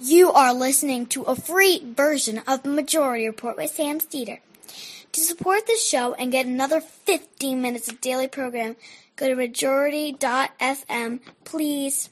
You are listening to a free version of the Majority Report with Sam Steeder. To support this show and get another 15 minutes of daily program, go to majority.fm, please.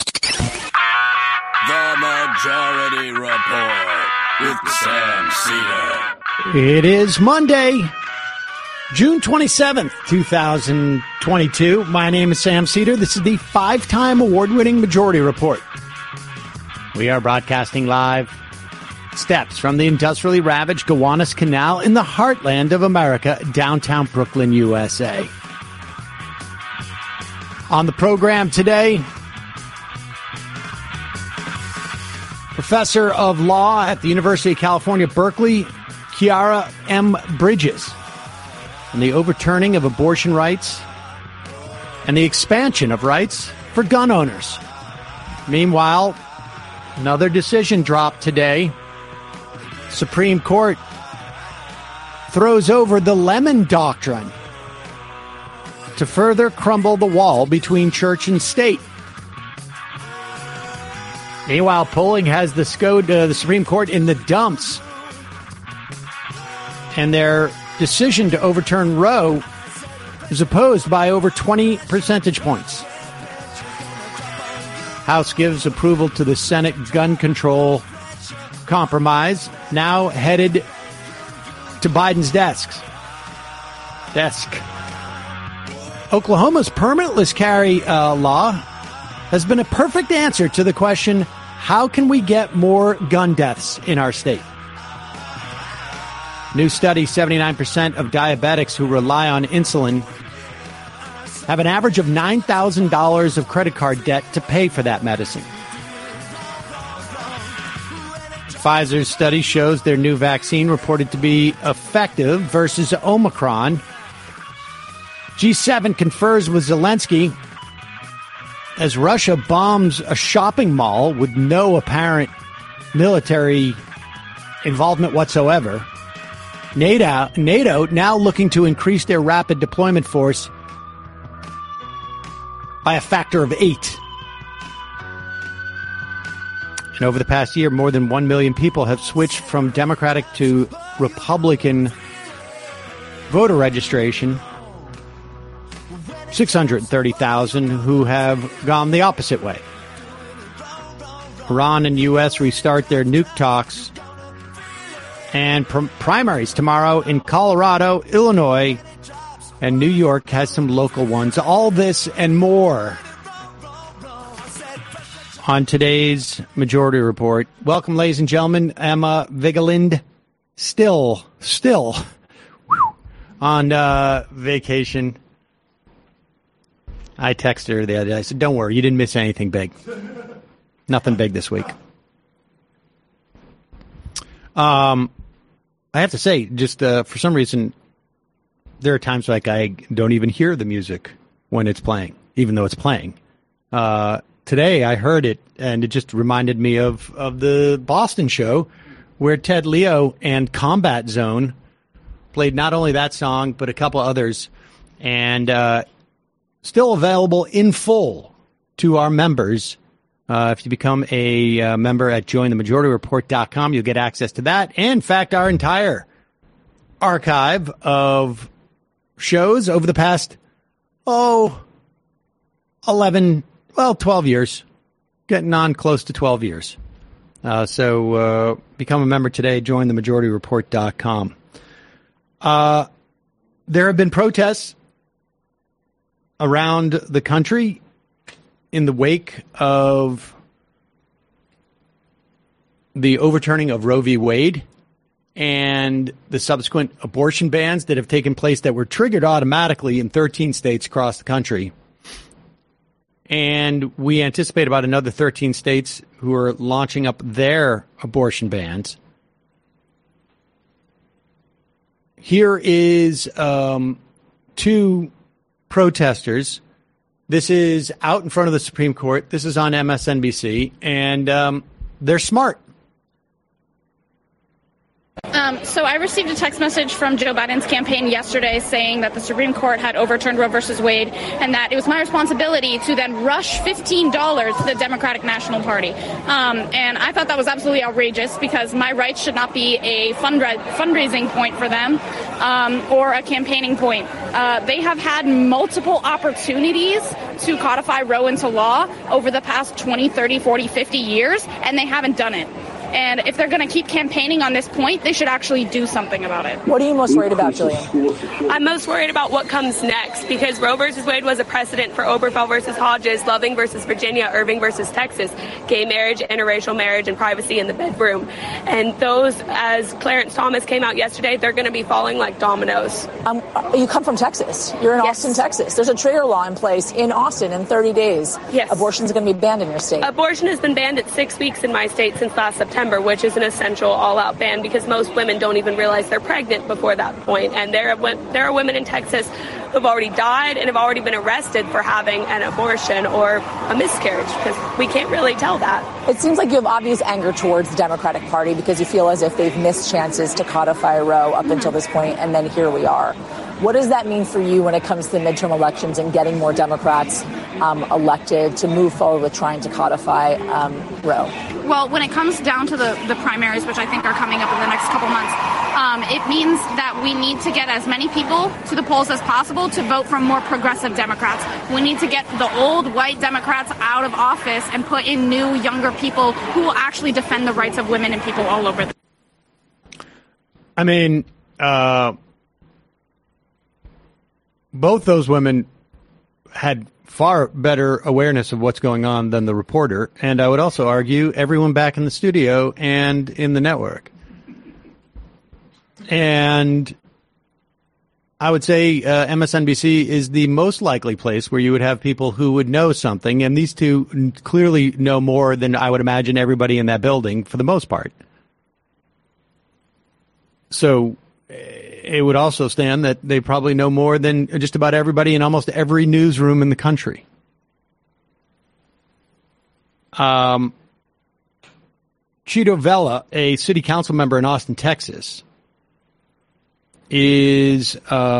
The Majority Report with Sam Steeder. It is Monday, June 27th, 2022. My name is Sam Steeder. This is the 5-time award-winning Majority Report. We are broadcasting live steps from the industrially ravaged Gowanus Canal in the heartland of America, downtown Brooklyn, USA. On the program today, Professor of Law at the University of California, Berkeley, Kiara M. Bridges, on the overturning of abortion rights and the expansion of rights for gun owners. Meanwhile, another decision dropped today. Supreme Court throws over the Lemon Doctrine to further crumble the wall between church and state. Meanwhile, polling has the Supreme Court in the dumps, and their decision to overturn Roe is opposed by over 20 percentage points. House gives approval to the Senate gun control compromise, now headed to Biden's desk. Oklahoma's permitless carry law has been a perfect answer to the question, how can we get more gun deaths in our state? New study, 79% of diabetics who rely on insulin have an average of $9,000 of credit card debt to pay for that medicine. Pfizer's study shows their new vaccine reported to be effective versus Omicron. G7 confers with Zelensky as Russia bombs a shopping mall with no apparent military involvement whatsoever. NATO now looking to increase their rapid deployment force by a factor of 8. And over the past year, more than 1 million people have switched from Democratic to Republican voter registration. 630,000 who have gone the opposite way. Iran and U.S. restart their nuke talks. And primaries tomorrow in Colorado, Illinois, and New York has some local ones. All this and more on today's Majority Report. Welcome, ladies and gentlemen. Emma Vigeland, still on vacation. I texted her the other day. I said, don't worry, you didn't miss anything big. Nothing big this week. I have to say, just for some reason, there are times like I don't even hear the music when it's playing, even though it's playing. Today I heard it, and it just reminded me of the Boston show where Ted Leo and Combat Zone played not only that song, but a couple others, and still available in full to our members. If you become a member at jointhemajorityreport.com, you'll get access to that. And, in fact, our entire archive of shows over the past, 12 years. Getting on close to 12 years. So become a member today, jointhemajorityreport.com. There have been protests around the country in the wake of the overturning of Roe v. Wade and the subsequent abortion bans that have taken place that were triggered automatically in 13 states across the country. And we anticipate about another 13 states who are launching up their abortion bans. Here is two protesters. This is out in front of the Supreme Court. This is on MSNBC, and they're smart. So I received a text message from Joe Biden's campaign yesterday saying that the Supreme Court had overturned Roe versus Wade and that it was my responsibility to then rush $15 to the Democratic National Party. And I thought that was absolutely outrageous because my rights should not be a fundraising point for them or a campaigning point. They have had multiple opportunities to codify Roe into law over the past 20, 30, 40, 50 years, and they haven't done it. And if they're going to keep campaigning on this point, they should actually do something about it. What are you most worried about, Jillian? I'm most worried about what comes next because Roe versus Wade was a precedent for Obergefell versus Hodges, Loving versus Virginia, Irving versus Texas, gay marriage, interracial marriage, and privacy in the bedroom. And those, as Clarence Thomas came out yesterday, they're going to be falling like dominoes. You come from Texas. You're in Austin, Texas. There's a trigger law in place in Austin in 30 days. Yes. Abortion's going to be banned in your state. Abortion has been banned at 6 weeks in my state since last September, which is an essential all-out ban because most women don't even realize they're pregnant before that point. And there are women in Texas who have already died and have already been arrested for having an abortion or a miscarriage because we can't really tell that. It seems like you have obvious anger towards the Democratic Party because you feel as if they've missed chances to codify Roe up until this point, and then here we are. What does that mean for you when it comes to the midterm elections and getting more Democrats elected to move forward with trying to codify Roe? Well, when it comes down to the primaries, which I think are coming up in the next couple months, it means that we need to get as many people to the polls as possible to vote for more progressive Democrats. We need to get the old white Democrats out of office and put in new, younger people who will actually defend the rights of women and people all over the I mean, both those women had far better awareness of what's going on than the reporter. And I would also argue everyone back in the studio and in the network. And I would say MSNBC is the most likely place where you would have people who would know something. And these two clearly know more than I would imagine everybody in that building for the most part. So it would also stand that they probably know more than just about everybody in almost every newsroom in the country. Chito Vela, a city council member in Austin, Texas, is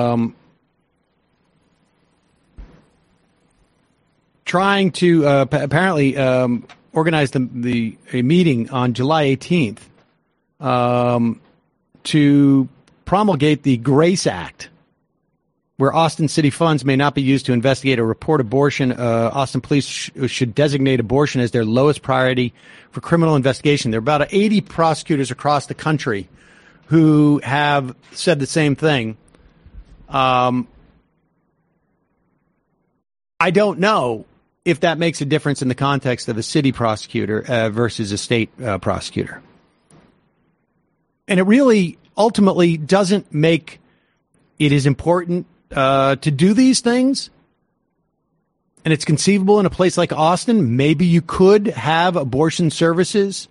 trying to apparently organize a meeting on July 18th to promulgate the GRACE Act, where Austin city funds may not be used to investigate or report abortion. Austin police should designate abortion as their lowest priority for criminal investigation. There are about 80 prosecutors across the country who have said the same thing. I don't know if that makes a difference in the context of a city prosecutor versus a state prosecutor. And it really ultimately doesn't make it as important to do these things. And it's conceivable in a place like Austin, maybe you could have abortion services.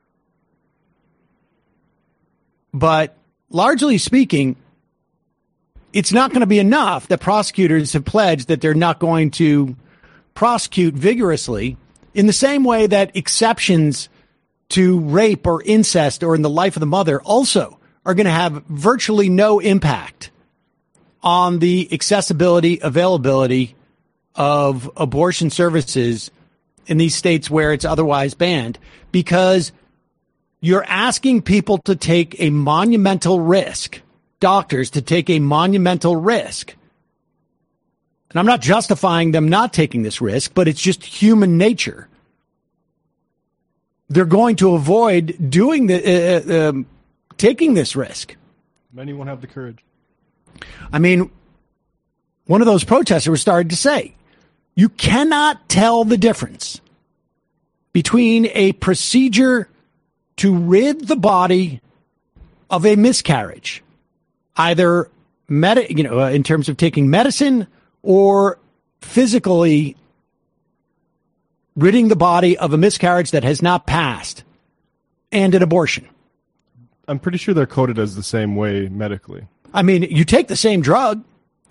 But largely speaking, it's not going to be enough that prosecutors have pledged that they're not going to prosecute vigorously in the same way that exceptions to rape or incest or in the life of the mother also are going to have virtually no impact on the accessibility, availability of abortion services in these states where it's otherwise banned, because you're asking people to take a monumental risk, doctors to take a monumental risk. And I'm not justifying them not taking this risk, but it's just human nature. They're going to avoid doing taking this risk. Many won't have the courage. I mean, one of those protesters started to say, you cannot tell the difference between a procedure to rid the body of a miscarriage, either in terms of taking medicine or physically ridding the body of a miscarriage that has not passed, and an abortion. I'm pretty sure they're coded as the same way medically. I mean, you take the same drug,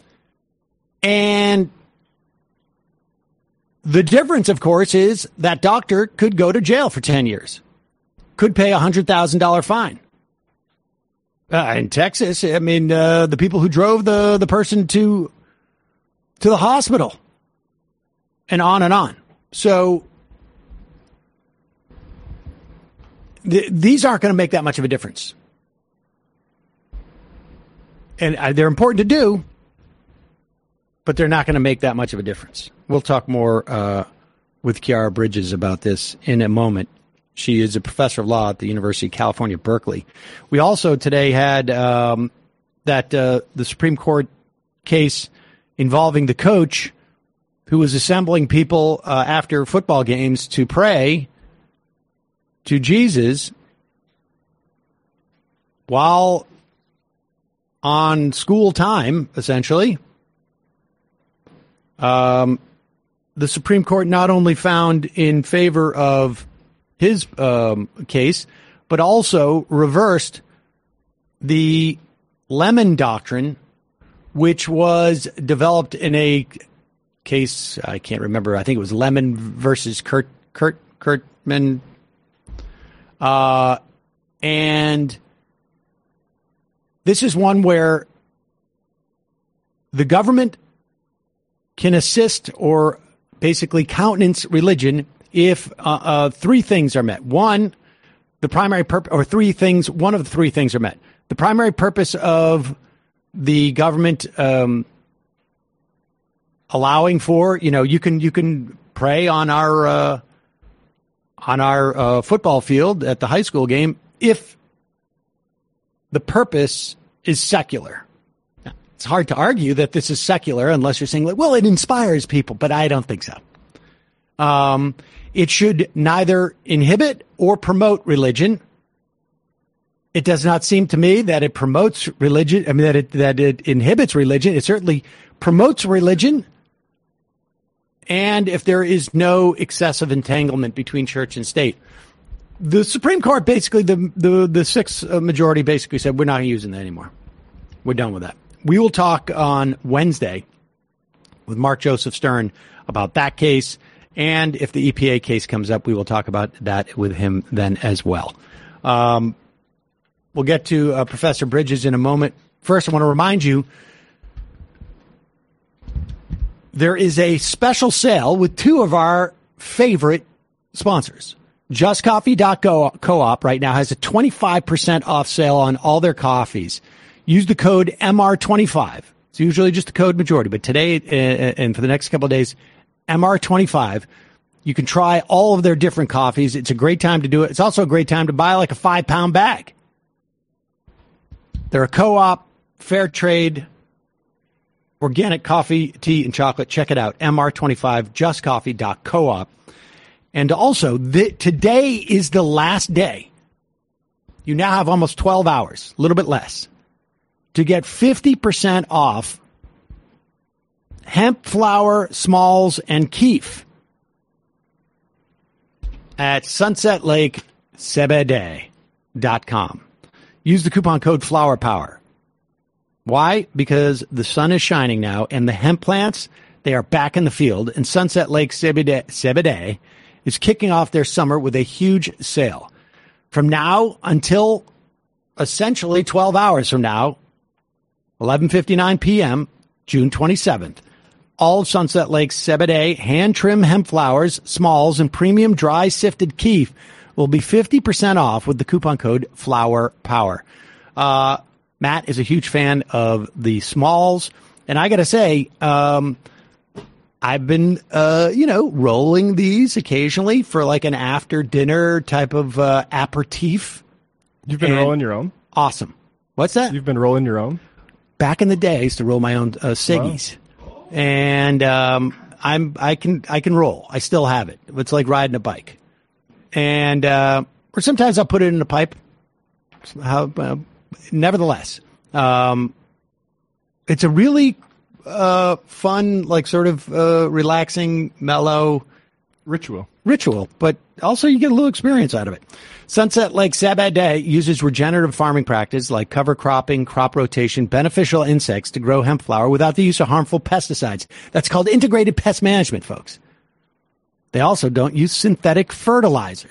and the difference, of course, is that doctor could go to jail for 10 years, could pay a $100,000 fine. In Texas, I mean, the people who drove the person to the hospital, and on and on. So these aren't going to make that much of a difference. And they're important to do, but they're not going to make that much of a difference. We'll talk more with Kiara Bridges about this in a moment. She is a professor of law at the University of California, Berkeley. We also today had the Supreme Court case involving the coach who was assembling people after football games to pray to Jesus while on school time, essentially. The Supreme Court not only found in favor of his case, but also reversed the Lemon Doctrine, which was developed in a case, I can't remember, I think it was Lemon versus Kurtman. And this is one where the government can assist or basically countenance religion if three things are met. One, the primary purpose, or three things, one of the three things are met. The primary purpose of the government allowing for, you can pray on our football field at the high school game if the purpose is secular. Now, it's hard to argue that this is secular unless you're saying, well, it inspires people, but I don't think so. It should neither inhibit or promote religion. It does not seem to me that it promotes religion. I mean, that it inhibits religion. It certainly promotes religion. And if there is no excessive entanglement between church and state, the Supreme Court basically, the sixth majority basically said, we're not using that anymore. We're done with that. We will talk on Wednesday with Mark Joseph Stern about that case. And if the EPA case comes up, we will talk about that with him then as well. We'll get to Professor Bridges in a moment. First, I want to remind you, there is a special sale with two of our favorite sponsors. JustCoffee.coop right now has a 25% off sale on all their coffees. Use the code MR25. It's usually just the code majority, but today and for the next couple of days, MR25. You can try all of their different coffees. It's a great time to do it. It's also a great time to buy like a 5-pound bag. They're a co-op, fair trade, organic coffee, tea, and chocolate. Check it out. MR25, justcoffee.coop. And also, today is the last day. You now have almost 12 hours, a little bit less, to get 50% off hemp flower, smalls, and keef at sunsetlakecbd.com. Use the coupon code FlowerPower. Why? Because the sun is shining now, and the hemp plants, they are back in the field, and Sunset Lake CBD is kicking off their summer with a huge sale. From now until essentially 12 hours from now, 11:59 p.m., June 27th, all Sunset Lake CBD hand-trimmed hemp flowers, smalls, and premium dry sifted keef will be 50% off with the coupon code FlowerPower. Matt is a huge fan of the smalls, and I got to say, I've been, rolling these occasionally for like an after-dinner type of aperitif. You've been rolling your own? Awesome. What's that? You've been rolling your own? Back in the day, I used to roll my own ciggies. Wow. And I can roll. I still have it. It's like riding a bike. And or sometimes I'll put it in a pipe. Nevertheless, it's a really fun, like sort of relaxing, mellow ritual, but also you get a little experience out of it. Sunset Lake CBD uses regenerative farming practices like cover cropping, crop rotation, beneficial insects to grow hemp flower without the use of harmful pesticides. That's called integrated pest management, folks. They also don't use synthetic fertilizers.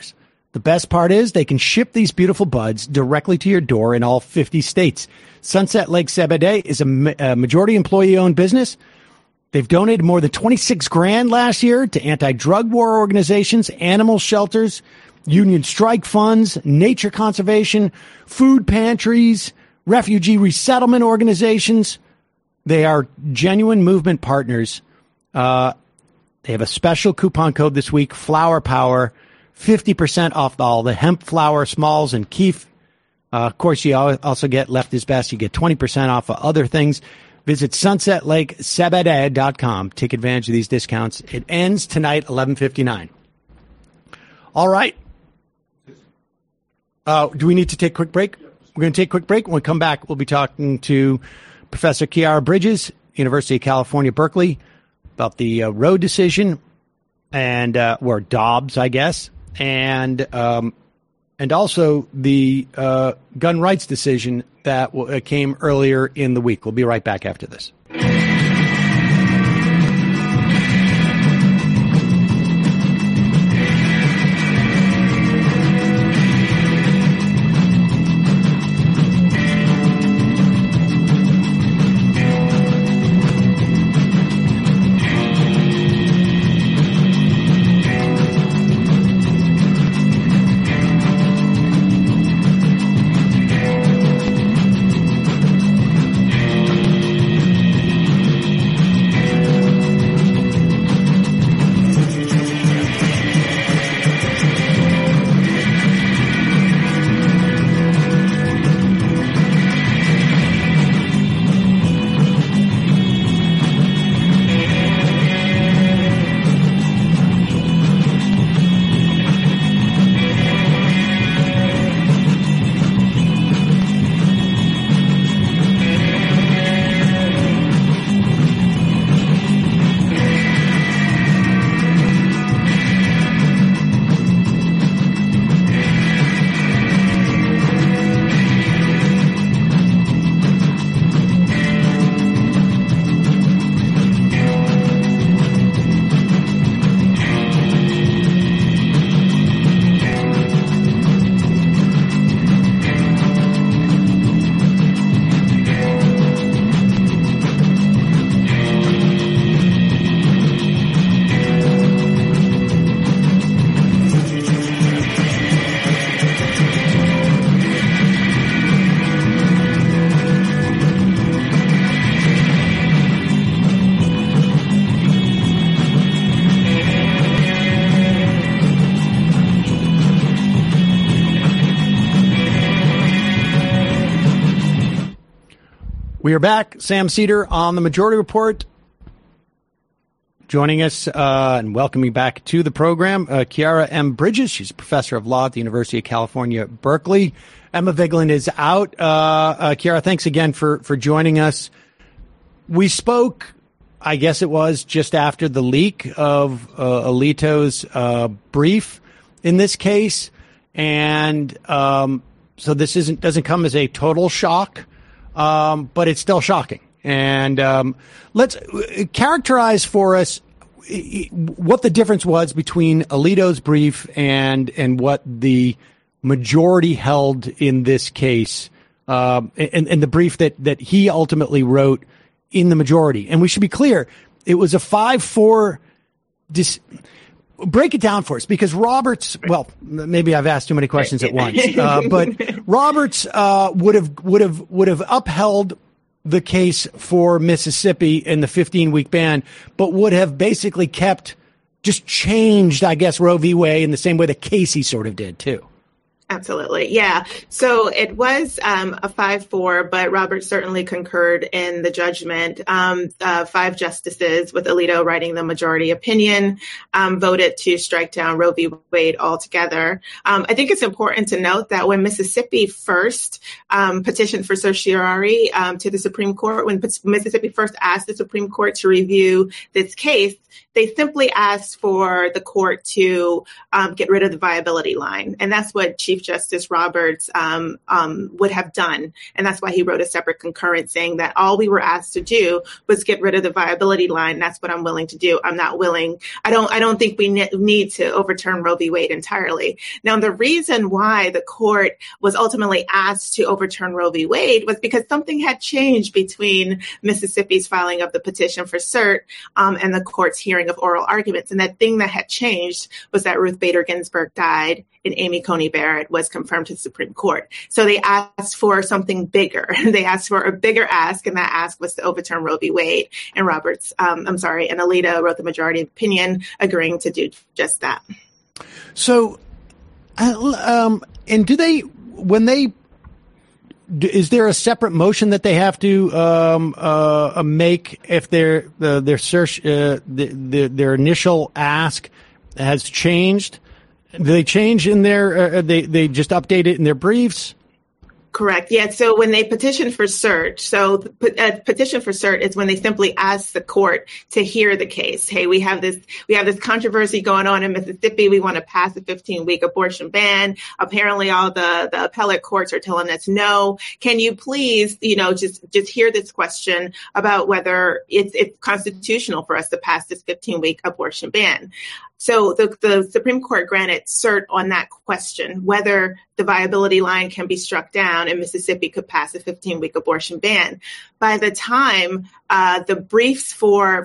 The best part is they can ship these beautiful buds directly to your door in all 50 states. Sunset Lake CBD is a majority employee-owned business. They've donated more than $26,000 last year to anti-drug war organizations, animal shelters, union strike funds, nature conservation, food pantries, refugee resettlement organizations. They are genuine movement partners. They have a special coupon code this week, Flower Power, 50% off all the hemp flower, smalls, and keef. Of course, you also get Left is Best. You get 20% off of other things. Visit sunsetlakecbd.com. Take advantage of these discounts. It ends tonight, 11:59. All right. Do we need to take a quick break? We're going to take a quick break. When we come back, we'll be talking to Professor Kiara Bridges, University of California, Berkeley, about the Roe decision and or Dobbs, I guess, and also the gun rights decision that came earlier in the week. We'll be right back after this. We are back. Sam Seder on the Majority Report. Joining us and welcoming back to the program, Kiara M. Bridges. She's a professor of law at the University of California, Berkeley. Emma Vigeland is out. Kiara, thanks again for joining us. We spoke, I guess it was just after the leak of Alito's brief in this case. And so this doesn't come as a total shock. But it's still shocking. And let's characterize for us what the difference was between Alito's brief and what the majority held in this case, and the brief that he ultimately wrote in the majority. And we should be clear, it was a 5-4. Break it down for us, because Roberts, well, maybe I've asked too many questions at once, but Roberts would have upheld the case for Mississippi in the 15-week ban, but would have basically changed, I guess, Roe v. Wade in the same way that Casey sort of did too. Absolutely. Yeah. So it was a 5-4, but Roberts certainly concurred in the judgment. 5 justices, with Alito writing the majority opinion, voted to strike down Roe v. Wade altogether. I think it's important to note that when Mississippi first petitioned for certiorari to the Supreme Court, when Mississippi first asked the Supreme Court to review this case, they simply asked for the court to get rid of the viability line. And that's what Chief Chief Justice Roberts would have done. And that's why he wrote a separate concurrence saying that all we were asked to do was get rid of the viability line. That's what I'm willing to do. I'm not willing. I don't think we need to overturn Roe v. Wade entirely. Now, the reason why the court was ultimately asked to overturn Roe v. Wade was because something had changed between Mississippi's filing of the petition for cert and the court's hearing of oral arguments. And that thing that had changed was that Ruth Bader Ginsburg died and Amy Coney Barrett was confirmed to the Supreme Court. So they asked for something bigger. They asked for a bigger ask, and that ask was to overturn Roe v. Wade. And and Alito wrote the majority opinion agreeing to do just that. So, and is there a separate motion that they have to make if their initial ask has changed? Do they change in they just update it in their briefs? Correct. Yeah. So when they petition for cert, petition for cert is when they simply ask the court to hear the case. Hey, we have this controversy going on in Mississippi. We want to pass a 15-week abortion ban. Apparently, all the appellate courts are telling us no. Can you please, just hear this question about whether it's constitutional for us to pass this 15-week abortion ban? So the Supreme Court granted cert on that question, whether the viability line can be struck down and Mississippi could pass a 15-week abortion ban. By the time the briefs for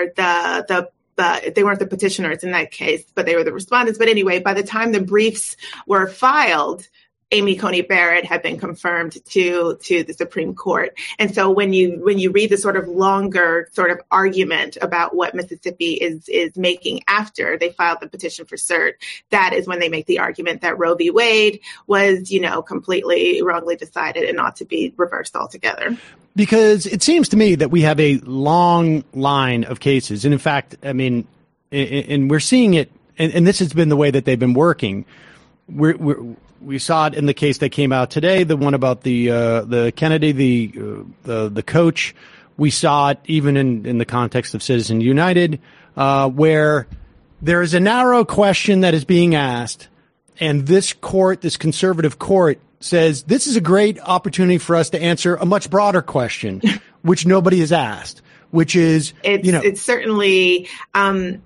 they weren't the petitioners in that case, but they were the respondents. But anyway, by the time the briefs were filed, Amy Coney Barrett had been confirmed to the Supreme Court. And so when you read the sort of longer sort of argument about what Mississippi is making after they filed the petition for cert, that is when they make the argument that Roe v. Wade was, completely wrongly decided and ought to be reversed altogether. Because it seems to me that we have a long line of cases. And in fact, I mean, and we're seeing it, and this has been the way that they've been working. We saw it in the case that came out today, the one about the Kennedy, the coach. We saw it even in the context of Citizens United, where there is a narrow question that is being asked, and this conservative court says this is a great opportunity for us to answer a much broader question, which nobody has asked, which is it's certainly and.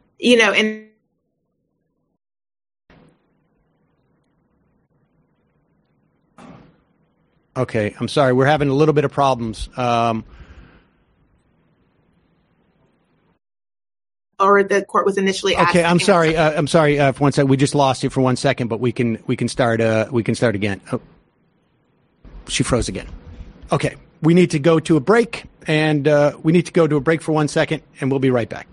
Okay, I'm sorry. We're having a little bit of problems. Or the court was initially asked. Okay, I'm sorry. For 1 second, we just lost you for 1 second, but we can start again. Oh, she froze again. Okay, we need to go to a break, and we need to go to a break for 1 second, and we'll be right back.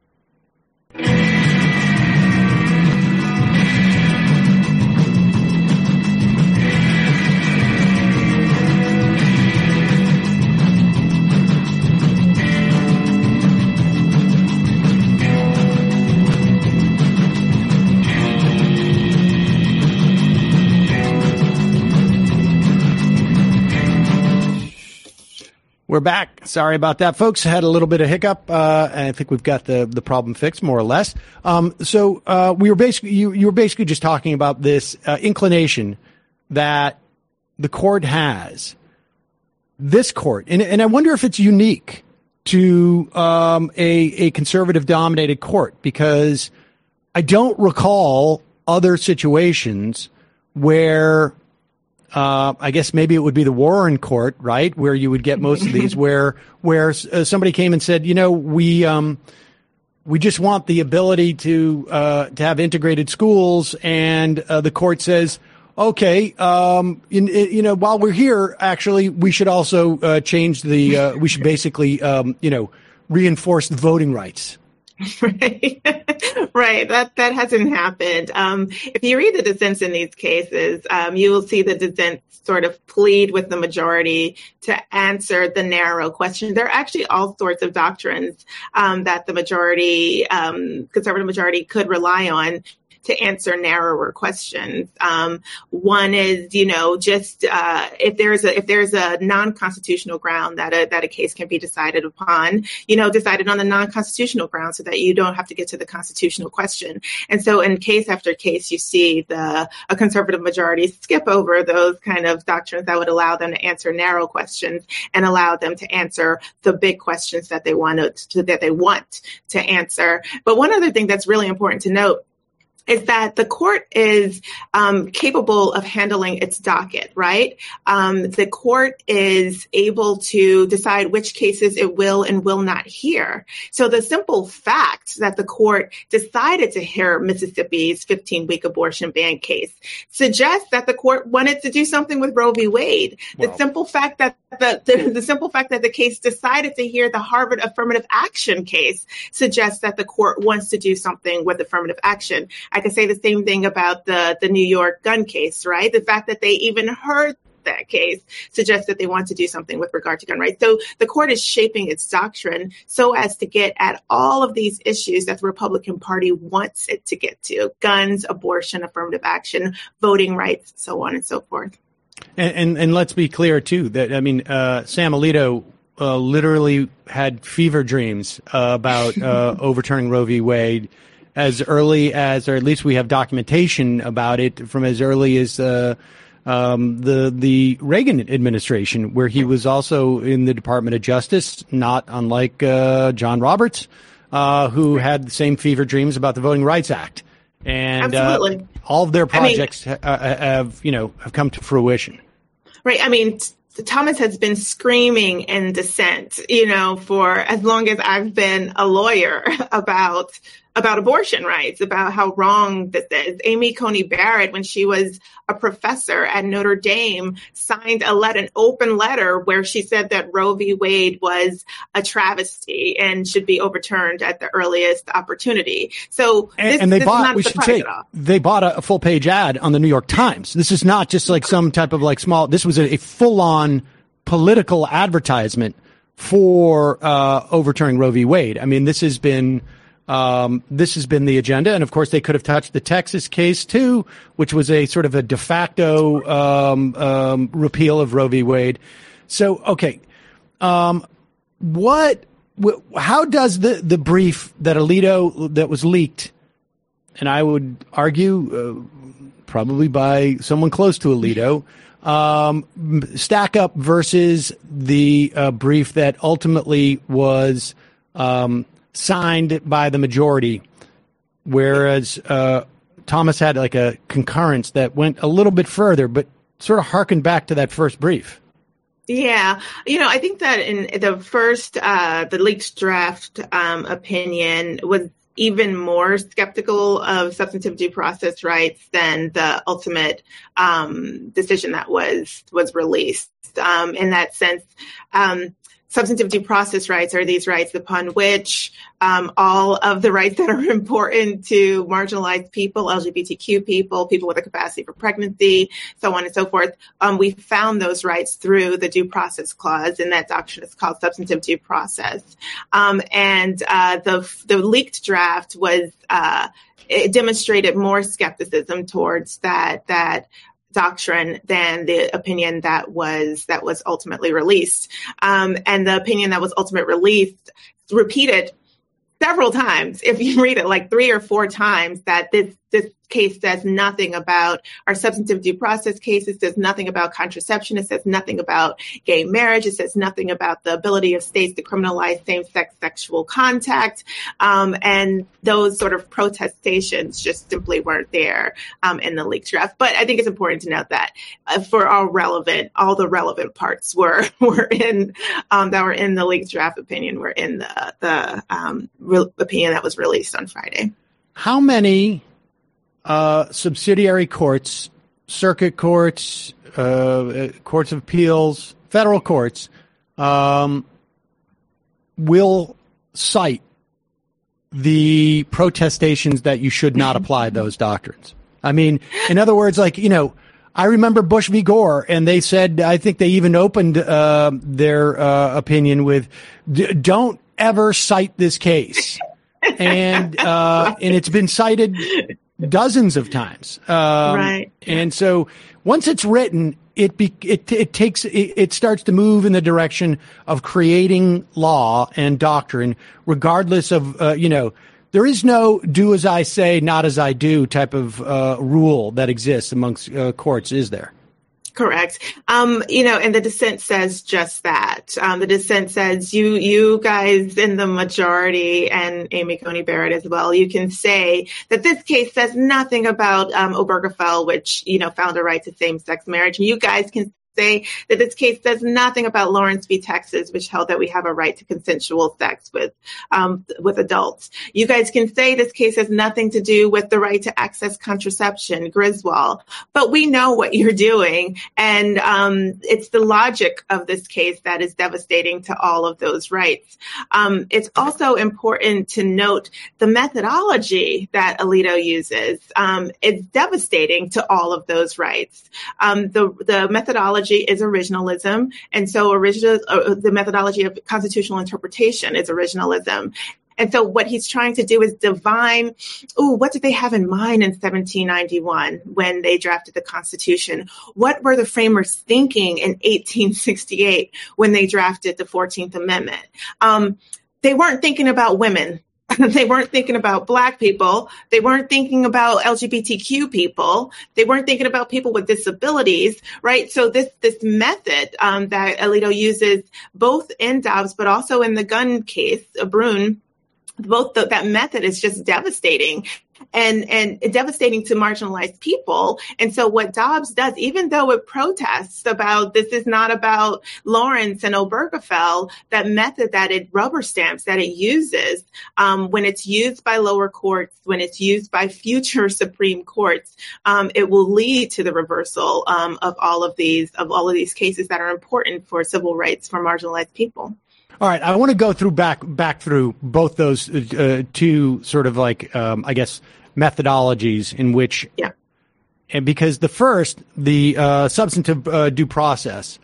We're back. Sorry about that, folks. Had a little bit of hiccup. I think we've got the problem fixed, more or less. So we were basically you were basically just talking about this inclination that the court has. This court, and I wonder if it's unique to a conservative-dominated court, because I don't recall other situations where. I guess maybe it would be the Warren Court, right, where you would get most of these, where somebody came and said, we just want the ability to have integrated schools, and the court says, okay, while we're here, actually, we should also change we should basically reinforce the voting rights. Right. Right. That hasn't happened. If you read the dissents in these cases, you will see the dissents sort of plead with the majority to answer the narrow question. There are actually all sorts of doctrines that the majority, conservative majority, could rely on to answer narrower questions. One is, just if there's a non-constitutional ground that a case can be decided upon, decided on the non-constitutional ground so that you don't have to get to the constitutional question. And so in case after case, you see a conservative majority skip over those kind of doctrines that would allow them to answer narrow questions and allow them to answer the big questions that they want to answer. But one other thing that's really important to note is that the court is capable of handling its docket, right? The court is able to decide which cases it will and will not hear. So the simple fact that the court decided to hear Mississippi's 15-week abortion ban case suggests that the court wanted to do something with Roe v. Wade. Wow. The simple fact that the case decided to hear the Harvard affirmative action case suggests that the court wants to do something with affirmative action. I can say the same thing about the New York gun case, right? The fact that they even heard that case suggests that they want to do something with regard to gun rights. So the court is shaping its doctrine so as to get at all of these issues that the Republican Party wants it to get to: guns, abortion, affirmative action, voting rights, so on and so forth. And let's be clear, too, that, Sam Alito literally had fever dreams about overturning Roe v. Wade as early as, or at least we have documentation about it from as early as the Reagan administration, where he was also in the Department of Justice, not unlike John Roberts, who had the same fever dreams about the Voting Rights Act. And all of their projects have come to fruition. Right. Thomas has been screaming in dissent, for as long as I've been a lawyer about abortion rights, about how wrong this is. Amy Coney Barrett, when she was a professor at Notre Dame, signed an open letter where she said that Roe v. Wade was a travesty and should be overturned at the earliest opportunity. So they bought a full page ad on the New York Times. This is not just like some type of small, this was a full on political advertisement for overturning Roe v. Wade. This has been the agenda. And of course, they could have touched the Texas case, too, which was a sort of a de facto repeal of Roe v. Wade. So, OK, how does the brief that Alito that was leaked, and I would argue probably by someone close to Alito, stack up versus the brief that ultimately was signed by the majority, whereas Thomas had a concurrence that went a little bit further, but sort of harkened back to that first brief? Yeah. I think that in the first, the leaked draft opinion was even more skeptical of substantive due process rights than the ultimate decision that was released. In that sense, substantive due process rights are these rights upon which all of the rights that are important to marginalized people, LGBTQ people, people with a capacity for pregnancy, so on and so forth. We found those rights through the due process clause, and that doctrine is called substantive due process. The leaked draft was it demonstrated more skepticism towards that doctrine than the opinion that was ultimately released. And the opinion that was ultimately released repeated several times, if you read it 3 or 4 times, that this case says nothing about our substantive due process cases, says nothing about contraception, it says nothing about gay marriage, it says nothing about the ability of states to criminalize same-sex sexual contact, and those sort of protestations just simply weren't there in the leaked draft. But I think it's important to note that for all the relevant parts were in that were in the leaked draft opinion were in the opinion that was released on Friday. How many subsidiary courts, circuit courts, courts of appeals, federal courts, will cite the protestations that you should not apply those doctrines? In other words, I remember Bush v. Gore, and they said, I think they even opened their opinion with, don't ever cite this case. And it's been cited dozens of times. Right. And so once it's written, it starts to move in the direction of creating law and doctrine, regardless of, there is no do as I say, not as I do type of rule that exists amongst courts, is there? Correct. And the dissent says just that. The dissent says you guys in the majority, and Amy Coney Barrett as well, you can say that this case says nothing about Obergefell, which, found a right to same-sex marriage. And you guys can say that this case says nothing about Lawrence v. Texas, which held that we have a right to consensual sex with adults. You guys can say this case has nothing to do with the right to access contraception, Griswold. But we know what you're doing, and it's the logic of this case that is devastating to all of those rights. It's also important to note the methodology that Alito uses. It's devastating to all of those rights. The methodology is originalism. And so the methodology of constitutional interpretation is originalism. And so what he's trying to do is divine, what did they have in mind in 1791 when they drafted the Constitution? What were the framers thinking in 1868 when they drafted the 14th Amendment? They weren't thinking about women. They weren't thinking about Black people. They weren't thinking about LGBTQ people. They weren't thinking about people with disabilities, right? So this method that Alito uses both in Dobbs, but also in the gun case, Brune, that method is just devastating. And devastating to marginalized people. And so what Dobbs does, even though it protests about this is not about Lawrence and Obergefell, that method that it rubber stamps, that it uses, when it's used by lower courts, when it's used by future Supreme Courts, it will lead to the reversal of all of these cases that are important for civil rights for marginalized people. All right, I want to go back through both those two sort of methodologies in which, and because the first, the substantive due process,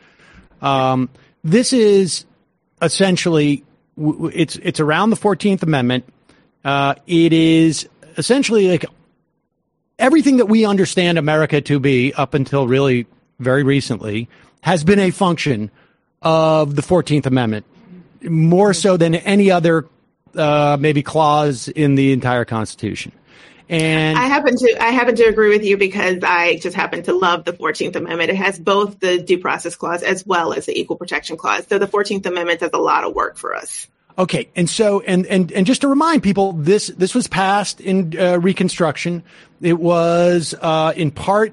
this is essentially it's around the 14th Amendment. It is essentially like everything that we understand America to be up until really very recently has been a function of the 14th Amendment. More so than any other maybe clause in the entire Constitution. And I happen to agree with you because I just happen to love the 14th Amendment. It has both the due process clause as well as the equal protection clause. So the 14th Amendment does a lot of work for us. Okay. And so, and just to remind people, this was passed in Reconstruction. It was in part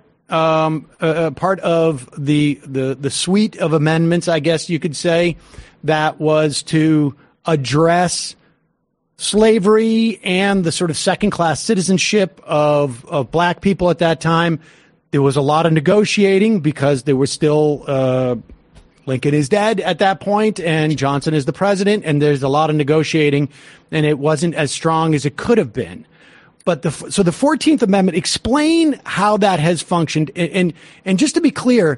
of the suite of amendments, I guess you could say, that was to address slavery and the sort of second-class citizenship of Black people at that time. There was a lot of negotiating because there was still Lincoln is dead at that point and Johnson is the president, and there's a lot of negotiating, and it wasn't as strong as it could have been. But so the 14th Amendment, explain how that has functioned, and just to be clear,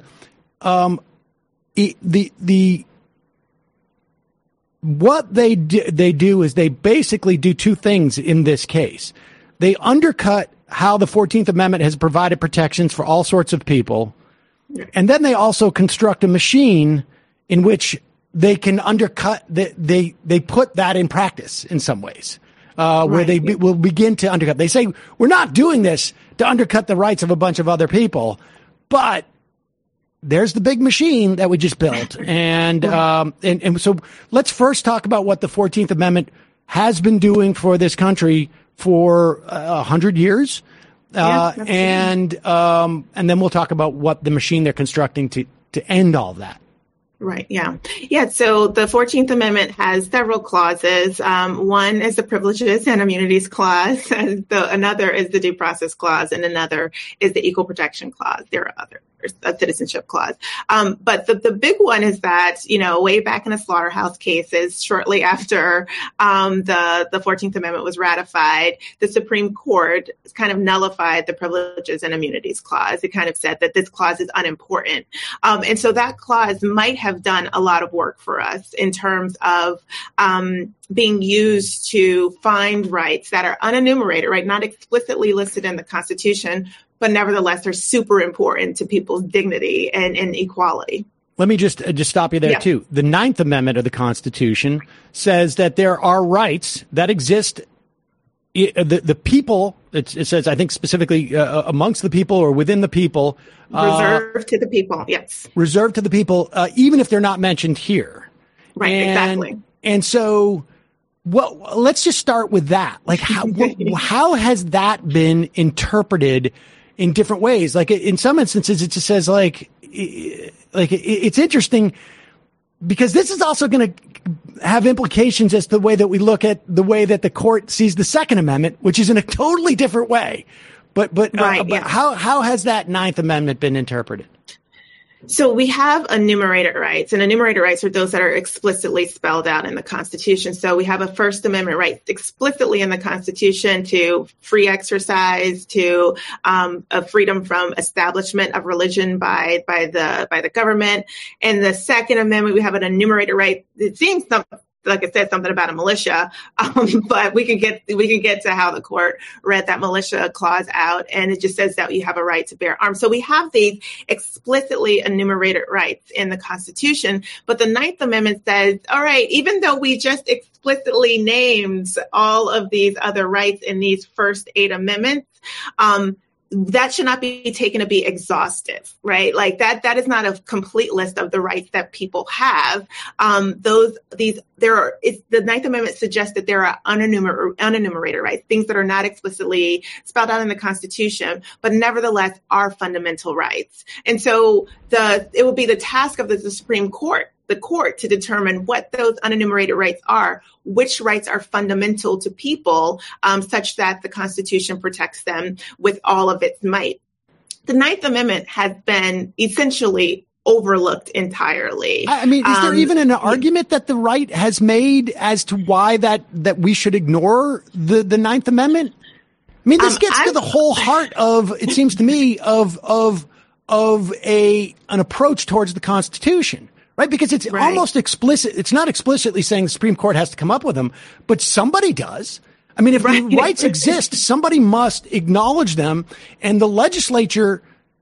what they do is they basically do two things in this case. They undercut how the 14th Amendment has provided protections for all sorts of people. And then they also construct a machine in which they can undercut, they put that in practice in some ways, where they will begin to undercut. They say, we're not doing this to undercut the rights of a bunch of other people, but there's the big machine that we just built. And so let's first talk about what the 14th Amendment has been doing for this country for 100 years. And then we'll talk about what the machine they're constructing to end all that. Right. Yeah. Yeah. So the 14th Amendment has several clauses. One is the Privileges and Immunities Clause. Another is the Due Process Clause, and another is the Equal Protection Clause. There are others. a citizenship clause. But the big one is that, way back in the slaughterhouse cases, shortly after the 14th Amendment was ratified, the Supreme Court kind of nullified the Privileges and Immunities Clause. It kind of said that this clause is unimportant. And so that clause might have done a lot of work for us in terms of being used to find rights that are unenumerated, right? Not explicitly listed in the Constitution, but nevertheless are super important to people's dignity and equality. Let me just stop you there, too. The Ninth Amendment of the Constitution says that there are rights that exist. The people, it says, I think specifically amongst the people or within the people. Reserved to the people, yes. Reserved to the people, even if they're not mentioned here. Right, exactly. And so, well, let's just start with that. Like, how has that been interpreted in different ways? Like, in some instances, it just says, it's interesting because this is also going to have implications as to the way that we look at the way that the court sees the Second Amendment, which is in a totally different way. But how has that Ninth Amendment been interpreted? So we have enumerated rights, and enumerated rights are those that are explicitly spelled out in the Constitution. So we have a First Amendment right explicitly in the Constitution to free exercise, to a freedom from establishment of religion by the government. And the Second Amendment, we have an enumerated right. It seems like it said something about a militia, but we can get to how the court read that militia clause out, and it just says that you have a right to bear arms. So we have these explicitly enumerated rights in the Constitution, but the Ninth Amendment says, all right, even though we just explicitly named all of these other rights in these first 8 amendments, that should not be taken to be exhaustive, right? Like that is not a complete list of the rights that people have. The Ninth Amendment suggests that there are unenumerated rights, things that are not explicitly spelled out in the Constitution, but nevertheless are fundamental rights. And so it will be the task of the Supreme Court, the court, to determine what those unenumerated rights are, which rights are fundamental to people, such that the Constitution protects them with all of its might. The Ninth Amendment has been essentially overlooked entirely. I mean, is there even an argument that the right has made as to why that we should ignore the Ninth Amendment? I mean, this gets to the whole heart of, it seems to me, of an approach towards the Constitution. Right, because it's almost explicit. It's not explicitly saying the Supreme Court has to come up with them, but somebody does. I mean, if the rights exist, somebody must acknowledge them. And the legislature,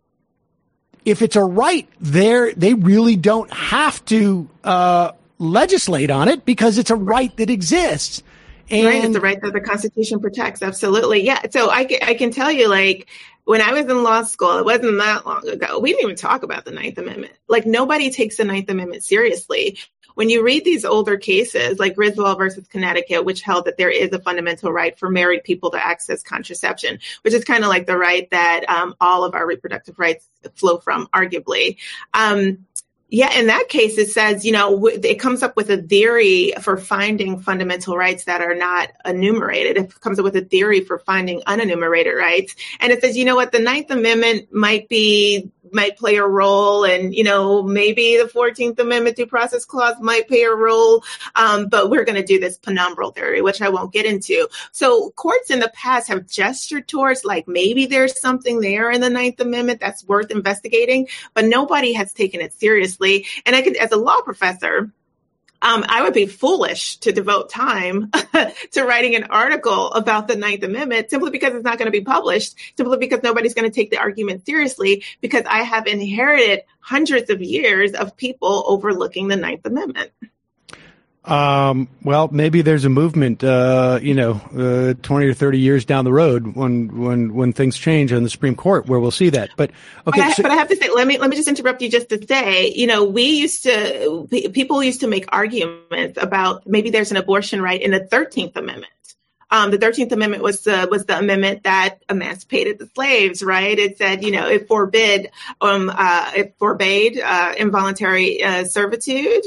if it's a right, they really don't have to legislate on it because it's a right that exists. And it's a right that the Constitution protects. Absolutely, yeah. So I can tell you, like, when I was in law school, it wasn't that long ago, we didn't even talk about the Ninth Amendment. Like, nobody takes the Ninth Amendment seriously. When you read these older cases, like Griswold versus Connecticut, which held that there is a fundamental right for married people to access contraception, which is kind of like the right that all of our reproductive rights flow from, arguably. In that case, it says, it comes up with a theory for finding fundamental rights that are not enumerated. It comes up with a theory for finding unenumerated rights. And it says, the Ninth Amendment might play a role, and, maybe the 14th Amendment Due Process Clause might play a role, but we're going to do this penumbral theory, which I won't get into. So courts in the past have gestured towards, like, maybe there's something there in the Ninth Amendment that's worth investigating, but nobody has taken it seriously. And I could, as a law professor, I would be foolish to devote time to writing an article about the Ninth Amendment simply because it's not going to be published, simply because nobody's going to take the argument seriously, because I have inherited hundreds of years of people overlooking the Ninth Amendment. Well, maybe there's a movement, 20 or 30 years down the road when things change on the Supreme Court where we'll see that. But okay. But I have to say, let me just interrupt you just to say, people used to make arguments about maybe there's an abortion right in the 13th Amendment. The 13th Amendment was the amendment that emancipated the slaves, right? It said, it forbade involuntary servitude.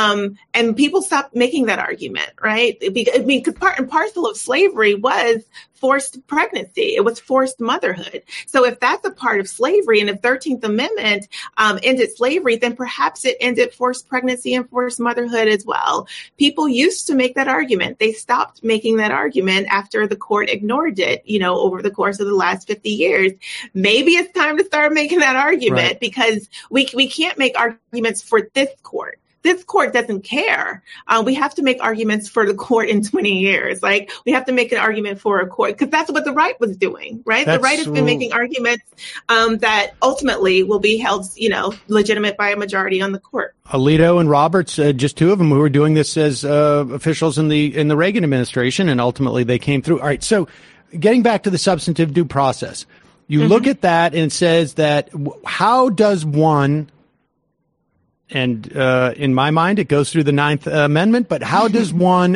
And people stopped making that argument, right? Because part and parcel of slavery was forced pregnancy. It was forced motherhood. So if that's a part of slavery, and if 13th Amendment ended slavery, then perhaps it ended forced pregnancy and forced motherhood as well. People used to make that argument. They stopped making that argument after the court ignored it, over the course of the last 50 years. Maybe it's time to start making that argument, because we can't make arguments for this court. This court doesn't care. We have to make arguments for the court in 20 years. Like, we have to make an argument for a court, because that's what the right was doing, right? The right has been making arguments that ultimately will be held, legitimate by a majority on the court. Alito and Roberts, just two of them who were doing this as officials in the Reagan administration, and ultimately they came through. All right, so getting back to the substantive due process, you look at that and it says that how does one, and in my mind, it goes through the Ninth Amendment. But how does one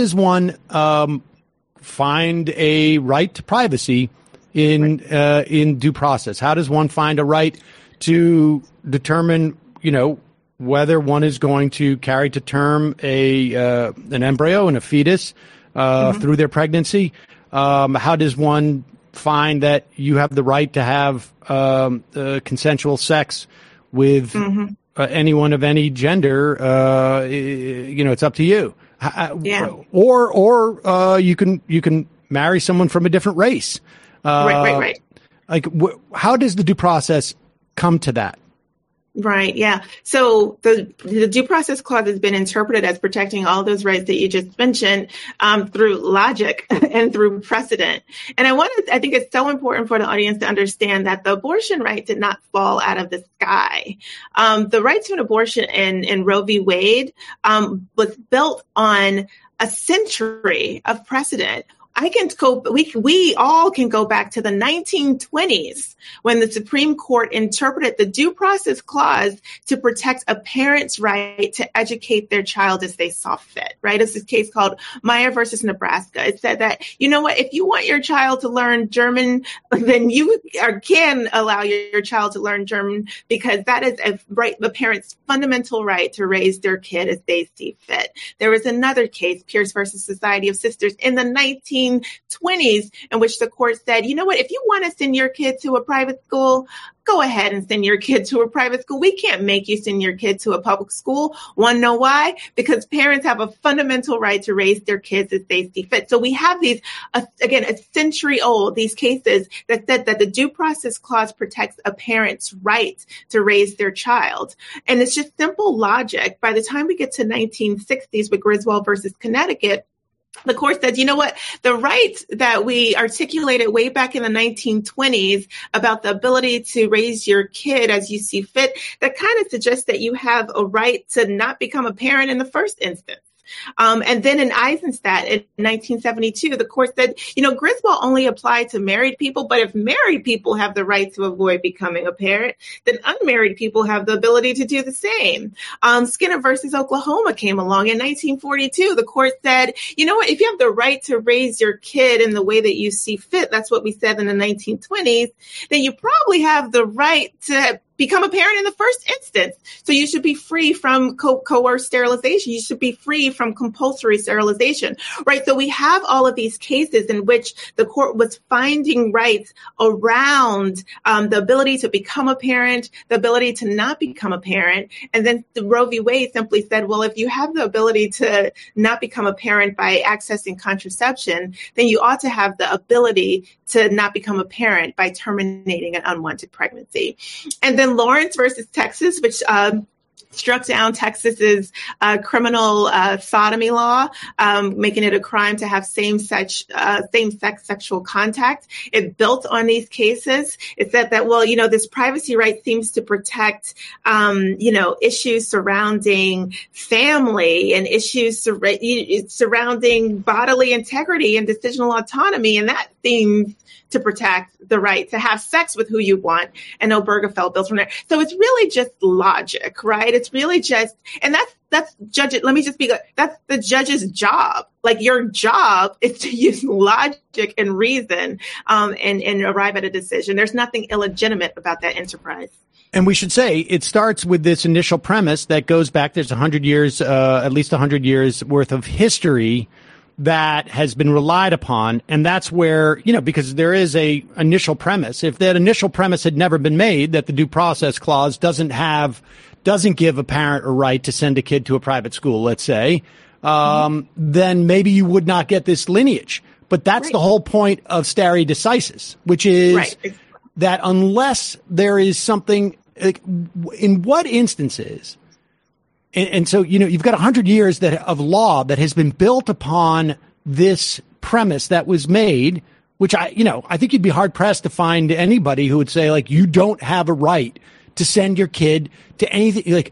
find a right to privacy in due process? How does one find a right to determine, whether one is going to carry to term an embryo and a fetus through their pregnancy? How does one find that you have the right to have consensual sex with anyone of any gender? It's up to you. Or you can marry someone from a different race. Right. Like, how does the due process come to that? Right. Yeah. So the due process clause has been interpreted as protecting all those rights that you just mentioned through logic and through precedent. And I think it's so important for the audience to understand that the abortion right did not fall out of the sky. The right to an abortion in Roe v. Wade was built on a century of precedent. We all can go back to the 1920s when the Supreme Court interpreted the due process clause to protect a parent's right to educate their child as they saw fit, right? It's this case called Meyer versus Nebraska. It said that, if you want your child to learn German, then you can allow your child to learn German, because that is the parent's fundamental right to raise their kid as they see fit. There was another case, Pierce versus Society of Sisters, in the 1920s, in which the court said, if you want to send your kid to a private school, go ahead and send your kid to a private school. We can't make you send your kid to a public school. Want to know why? Because parents have a fundamental right to raise their kids as they see fit. So we have these, again, a century old, these cases that said that the due process clause protects a parent's right to raise their child. And it's just simple logic. By the time we get to 1960s with Griswold versus Connecticut, the court said, the right that we articulated way back in the 1920s about the ability to raise your kid as you see fit, that kind of suggests that you have a right to not become a parent in the first instance. And then in Eisenstadt in 1972, the court said, Griswold only applied to married people, but if married people have the right to avoid becoming a parent, then unmarried people have the ability to do the same. Skinner versus Oklahoma came along in 1942. The court said, if you have the right to raise your kid in the way that you see fit, that's what we said in the 1920s, then you probably have the right to become a parent in the first instance. So you should be free from coerced sterilization. You should be free from compulsory sterilization, right? So we have all of these cases in which the court was finding rights around the ability to become a parent, the ability to not become a parent. And then the Roe v. Wade simply said, well, if you have the ability to not become a parent by accessing contraception, then you ought to have the ability to not become a parent by terminating an unwanted pregnancy. And then Lawrence versus Texas, which struck down Texas's criminal sodomy law, making it a crime to have same-sex sexual contact. It built on these cases. It said that, this privacy right seems to protect, issues surrounding family and issues surrounding bodily integrity and decisional autonomy, and that seems to protect the right to have sex with who you want. And Obergefell built from there. So it's really just logic, right? It's really just, and that's judge. Let me just be good. That's the judge's job. Like, your job is to use logic and reason and arrive at a decision. There's nothing illegitimate about that enterprise. And we should say it starts with this initial premise that goes back. There's 100 years, at least 100 years worth of history that has been relied upon. And that's where, because there is a initial premise. If that initial premise had never been made, that the due process clause doesn't give a parent a right to send a kid to a private school, let's say, then maybe you would not get this lineage. But that's the whole point of stare decisis, which is that unless there is something, like, in what instances, and so, you've got 100 years of law that has been built upon this premise that was made, which I think you'd be hard pressed to find anybody who would say, like, you don't have a right to send your kid to anything.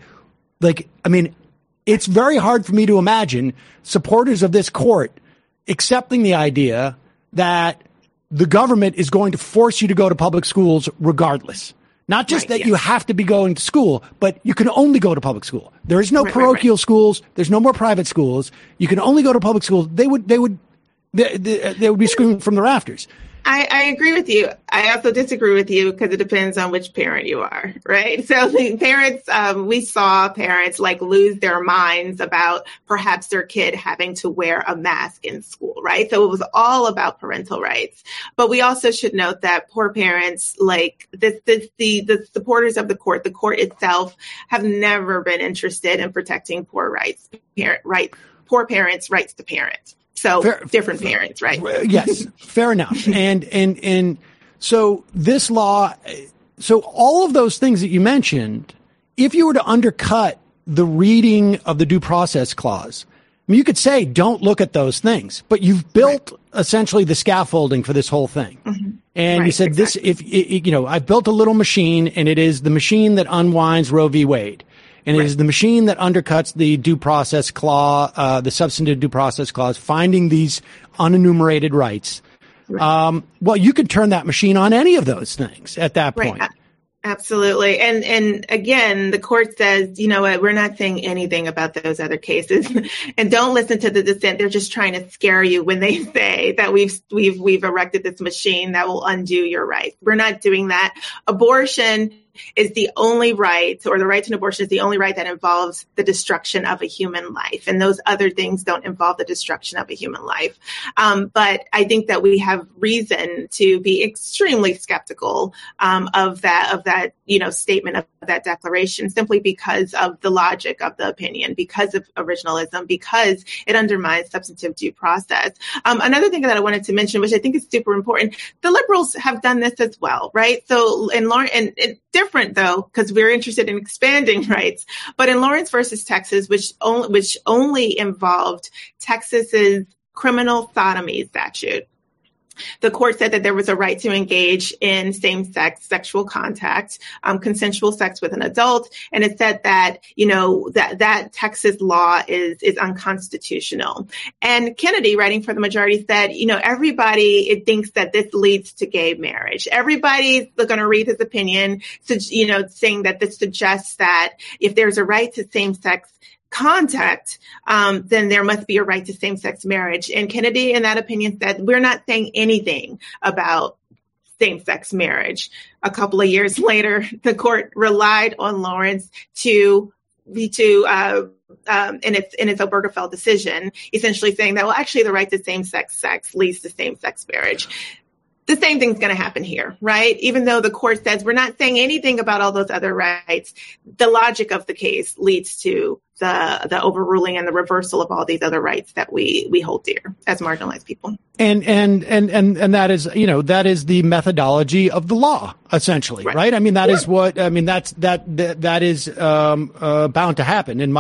It's very hard for me to imagine supporters of this court accepting the idea that the government is going to force you to go to public schools regardless. Not just that you have to be going to school, but you can only go to public school. There is no parochial schools. There's no more private schools. You can only go to public schools. They would be screaming from the rafters. I agree with you. I also disagree with you because it depends on which parent you are, right? So the parents, we saw parents lose their minds about perhaps their kid having to wear a mask in school, right? So it was all about parental rights. But we also should note that poor parents, the supporters of the court itself, have never been interested in protecting poor parents' rights to parent. So different parents, right? Yes, fair enough. And so this law, so all of those things that you mentioned, if you were to undercut the reading of the due process clause, you could say, don't look at those things, but you've built essentially the scaffolding for this whole thing. Mm-hmm. And you said I've built a little machine, and it is the machine that unwinds Roe v. Wade. And it is the machine that undercuts the due process clause, the substantive due process clause, finding these unenumerated rights. Well, you could turn that machine on any of those things at that point. Absolutely. And again, the court says, you know what, we're not saying anything about those other cases. And don't listen to the dissent. They're just trying to scare you when they say that we've erected this machine that will undo your rights. We're not doing that. Abortion is the only right, or the right to an abortion is the only right that involves the destruction of a human life. And those other things don't involve the destruction of a human life. But I think that we have reason to be extremely skeptical of that statement, of that declaration, simply because of the logic of the opinion, because of originalism, because it undermines substantive due process. Another thing that I wanted to mention, which I think is super important, the liberals have done this as well, right? So in Lawrence, and different though, because we're interested in expanding rights, but in Lawrence versus Texas, which only involved Texas's criminal sodomy statute, the court said that there was a right to engage in same-sex sexual contact, consensual sex with an adult. And it said that, that Texas law is unconstitutional. And Kennedy, writing for the majority, said, everybody thinks that this leads to gay marriage. Everybody's going to read his opinion, saying that this suggests that if there's a right to same-sex contact, then there must be a right to same-sex marriage. And Kennedy, in that opinion, said, we're not saying anything about same-sex marriage. A couple of years later, the court relied on Lawrence in its Obergefell decision, essentially saying that, well, actually, the right to same-sex sex leads to same-sex marriage. The same thing's going to happen here, right? Even though the court says we're not saying anything about all those other rights, the logic of the case leads to the overruling and the reversal of all these other rights that we hold dear as marginalized people. And that is, that is the methodology of the law, essentially, right? I mean, that is what, that is bound to happen. And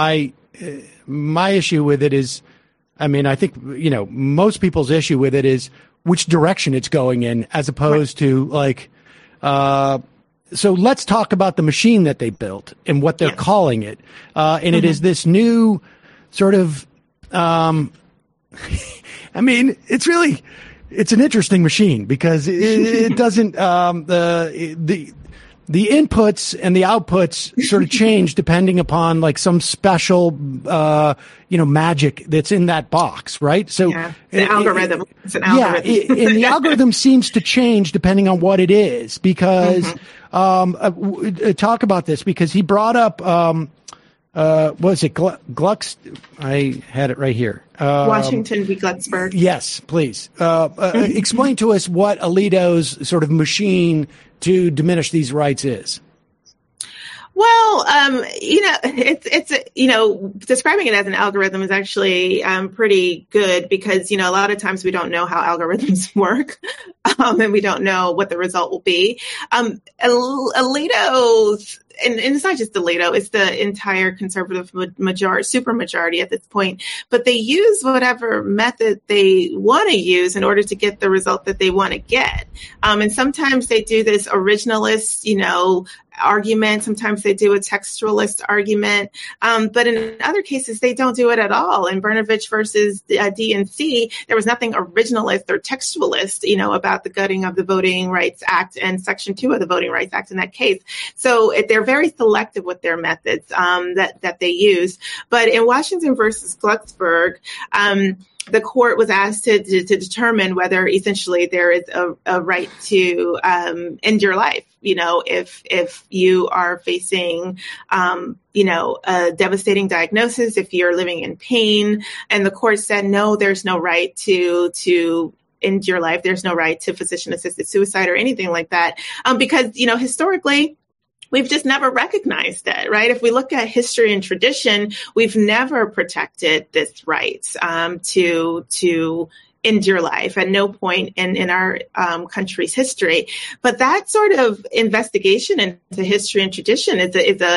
my issue with it is, I think, most people's issue with it is which direction it's going in, as opposed to so let's talk about the machine that they built and what they're calling it. And it is this new sort of, it's an interesting machine because it doesn't, the inputs and the outputs sort of change depending upon some special, magic that's in that box, right? So it's an algorithm. And the algorithm seems to change depending on what it is, because talk about this, because he brought up what was it? Glux? I had it right here. Washington v. Glucksberg. Yes, please. Explain to us what Alito's sort of machine to diminish these rights is. Well, it's describing it as an algorithm is actually pretty good because, a lot of times we don't know how algorithms work and we don't know what the result will be. Alito's, and it's not just Alito, it's the entire conservative supermajority at this point, but they use whatever method they want to use in order to get the result that they want to get. And sometimes they do this originalist, argument. Sometimes they do a textualist argument. But in other cases, they don't do it at all. In Brnovich versus DNC, there was nothing originalist or textualist, about the gutting of the Voting Rights Act and Section 2 of the Voting Rights Act in that case. So they're very selective with their methods that they use. But in Washington versus Glucksberg, the court was asked to determine whether essentially there is a right to end your life. If you are facing, a devastating diagnosis, if you're living in pain, and the court said, no, there's no right to end your life. There's no right to physician-assisted suicide or anything like that. Because, historically, we've just never recognized it, right? If we look at history and tradition, we've never protected this right to end your life at no point in our country's history. But that sort of investigation into history and tradition is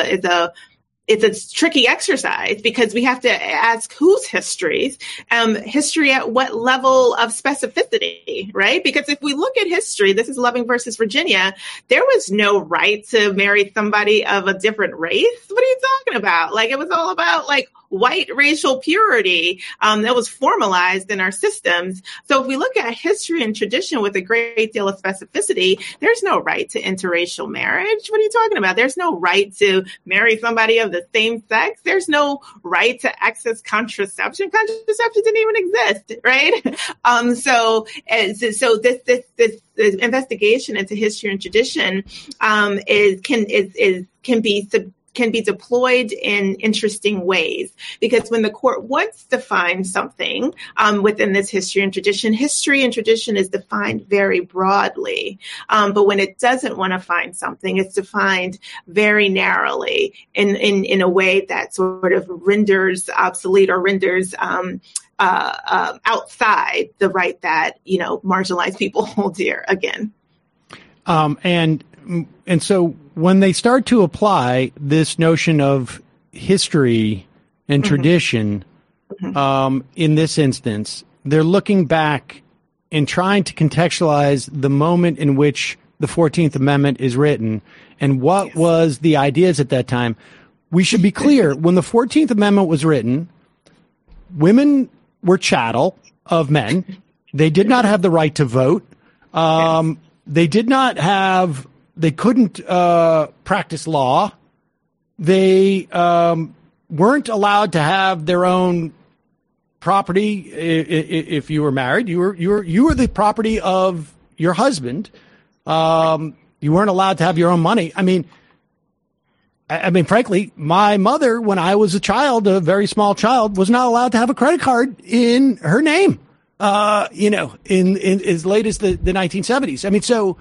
a tricky exercise because we have to ask whose histories, history at what level of specificity, right? Because if we look at history, this is Loving versus Virginia, there was no right to marry somebody of a different race. What are you talking about? It was all about white racial purity that was formalized in our systems. So if we look at history and tradition with a great deal of specificity, there's no right to interracial marriage. What are you talking about? There's no right to marry somebody of the same sex. There's no right to access contraception. Contraception didn't even exist, right? So this investigation into history and tradition can be deployed in interesting ways, because when the court wants to find something within this history and tradition is defined very broadly. But when it doesn't want to find something, it's defined very narrowly in a way that sort of renders obsolete or renders outside the right that, marginalized people hold dear again. And so when they start to apply this notion of history and tradition, in this instance, they're looking back and trying to contextualize the moment in which the 14th Amendment is written and what was the ideas at that time. We should be clear, when the 14th Amendment was written, women were chattel of men. They did not have the right to vote. They did not have... They couldn't practice law. They weren't allowed to have their own property. If you were married, you were the property of your husband. You weren't allowed to have your own money. I mean, frankly, my mother, when I was a child, a very small child, was not allowed to have a credit card in her name. In as late as the 1970s. I mean, so.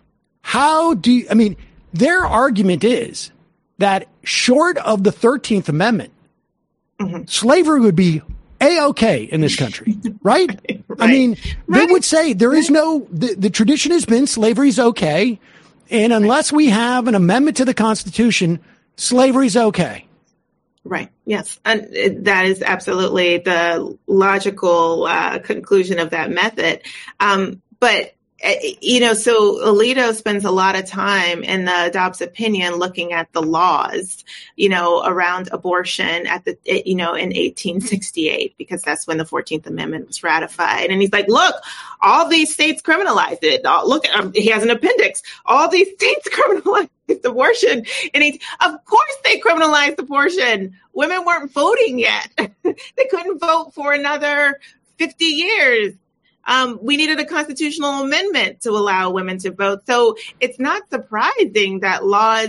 Their argument is that short of the 13th Amendment, slavery would be A-okay in this country, right? They would say there is the tradition has been slavery's okay. And unless we have an amendment to the Constitution, slavery's okay. Right. Yes. And that is absolutely the logical conclusion of that method. But so Alito spends a lot of time in the Dobbs opinion looking at the laws, around abortion in 1868, because that's when the 14th Amendment was ratified. And he's like, look, all these states criminalized it. Look, he has an appendix. All these states criminalized abortion. And of course they criminalized abortion. Women weren't voting yet. They couldn't vote for another 50 years. We needed a constitutional amendment to allow women to vote. So it's not surprising that laws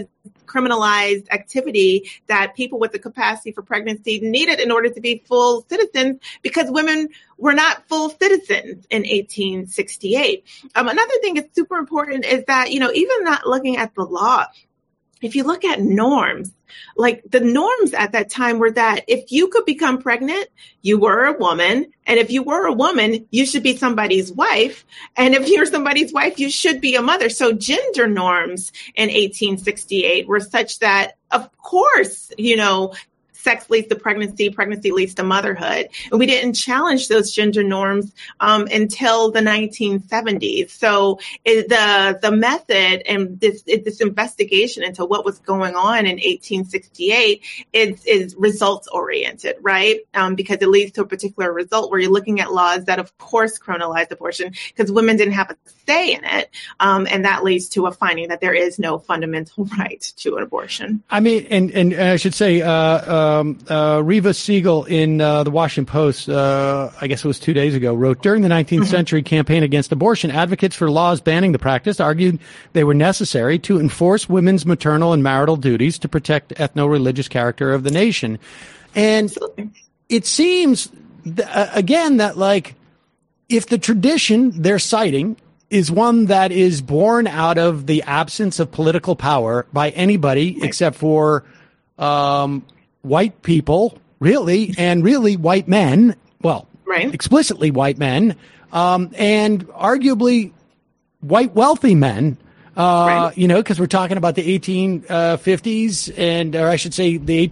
criminalized activity that people with the capacity for pregnancy needed in order to be full citizens, because women were not full citizens in 1868. Another thing that's super important is that, even not looking at the law, if you look at norms, like the norms at that time were that if you could become pregnant, you were a woman. And if you were a woman, you should be somebody's wife. And if you're somebody's wife, you should be a mother. So gender norms in 1868 were such that, of course, sex leads to pregnancy, pregnancy leads to motherhood. And we didn't challenge those gender norms until the 1970s. So the method and this investigation into what was going on in 1868 is results oriented, right? Because it leads to a particular result where you're looking at laws that, of course, criminalize abortion because women didn't have a say in it. And that leads to a finding that there is no fundamental right to an abortion. I mean, and I should say, Reva Siegel in the Washington Post, I guess it was 2 days ago, wrote, during the 19th century campaign against abortion, advocates for laws banning the practice argued they were necessary to enforce women's maternal and marital duties to protect ethno-religious character of the nation. And it seems, again, that like if the tradition they're citing is one that is born out of the absence of political power by anybody except for white people, really, and really white men, well, explicitly white men, and arguably white wealthy men, because we're talking about the 1850s and, or I should say the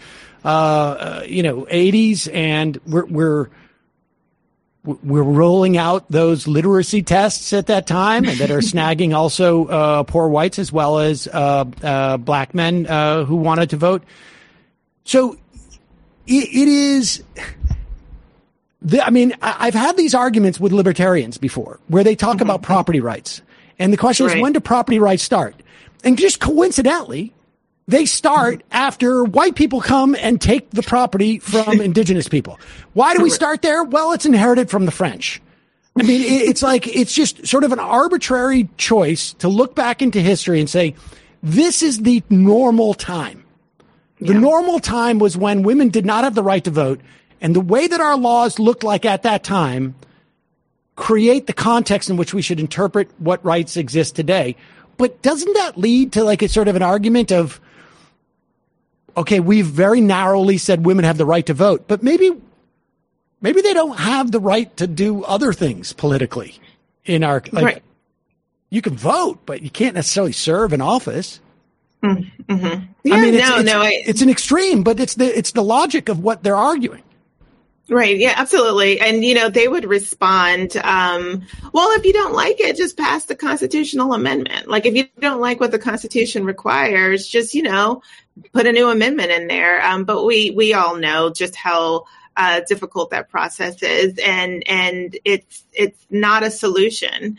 80s, and we're rolling out those literacy tests at that time and that are snagging also poor whites as well as black men who wanted to vote. So it is, I've had these arguments with libertarians before where they talk about property rights. And the question is, when do property rights start? And just coincidentally, they start after white people come and take the property from indigenous people. Why do we start there? Well, it's inherited from the French. I mean, it's just sort of an arbitrary choice to look back into history and say, this is the normal time. The normal time was when women did not have the right to vote, and the way that our laws looked like at that time create the context in which we should interpret what rights exist today. But doesn't that lead to like a sort of an argument of, okay, we've very narrowly said women have the right to vote, but maybe they don't have the right to do other things politically in our, like, you can vote, but you can't necessarily serve in office. Mm-hmm. Yeah, I mean, it's an extreme, but it's the logic of what they're arguing. Right. Yeah, absolutely. And, they would respond, well, if you don't like it, just pass the constitutional amendment. Like, if you don't like what the Constitution requires, just, put a new amendment in there. But we all know just how difficult that process is, and it's not a solution.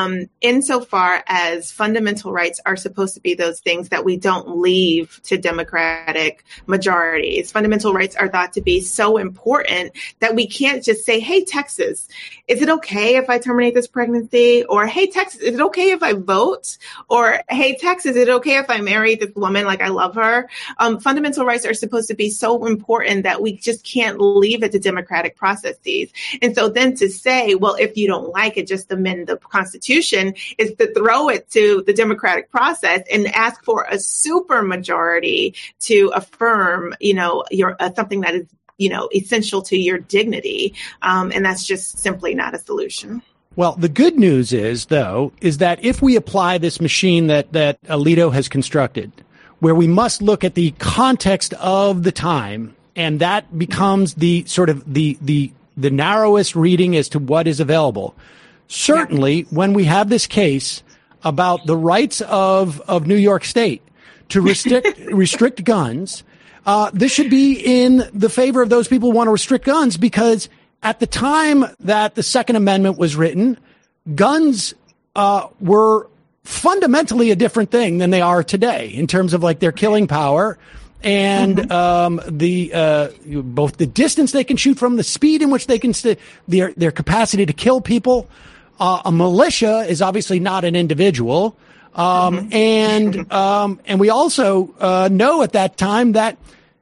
Insofar as fundamental rights are supposed to be those things that we don't leave to democratic majorities. Fundamental rights are thought to be so important that we can't just say, hey, Texas, is it okay if I terminate this pregnancy? Or, hey, Texas, is it okay if I vote? Or, hey, Texas, is it okay if I marry this woman like I love her? Fundamental rights are supposed to be so important that we just can't leave it to democratic processes. And so then to say, well, if you don't like it, just amend the Constitution, is to throw it to the democratic process and ask for a super majority to affirm, your something that is, essential to your dignity. And that's just simply not a solution. Well, the good news is, though, is that if we apply this machine that Alito has constructed, where we must look at the context of the time, and that becomes the sort of the narrowest reading as to what is available. Certainly, when we have this case about the rights of New York State to restrict guns, this should be in the favor of those people who want to restrict guns, because at the time that the Second Amendment was written, guns were fundamentally a different thing than they are today in terms of like their killing power and both the distance they can shoot from, the speed in which they can their capacity to kill people. A militia is obviously not an individual. And we also know at that time that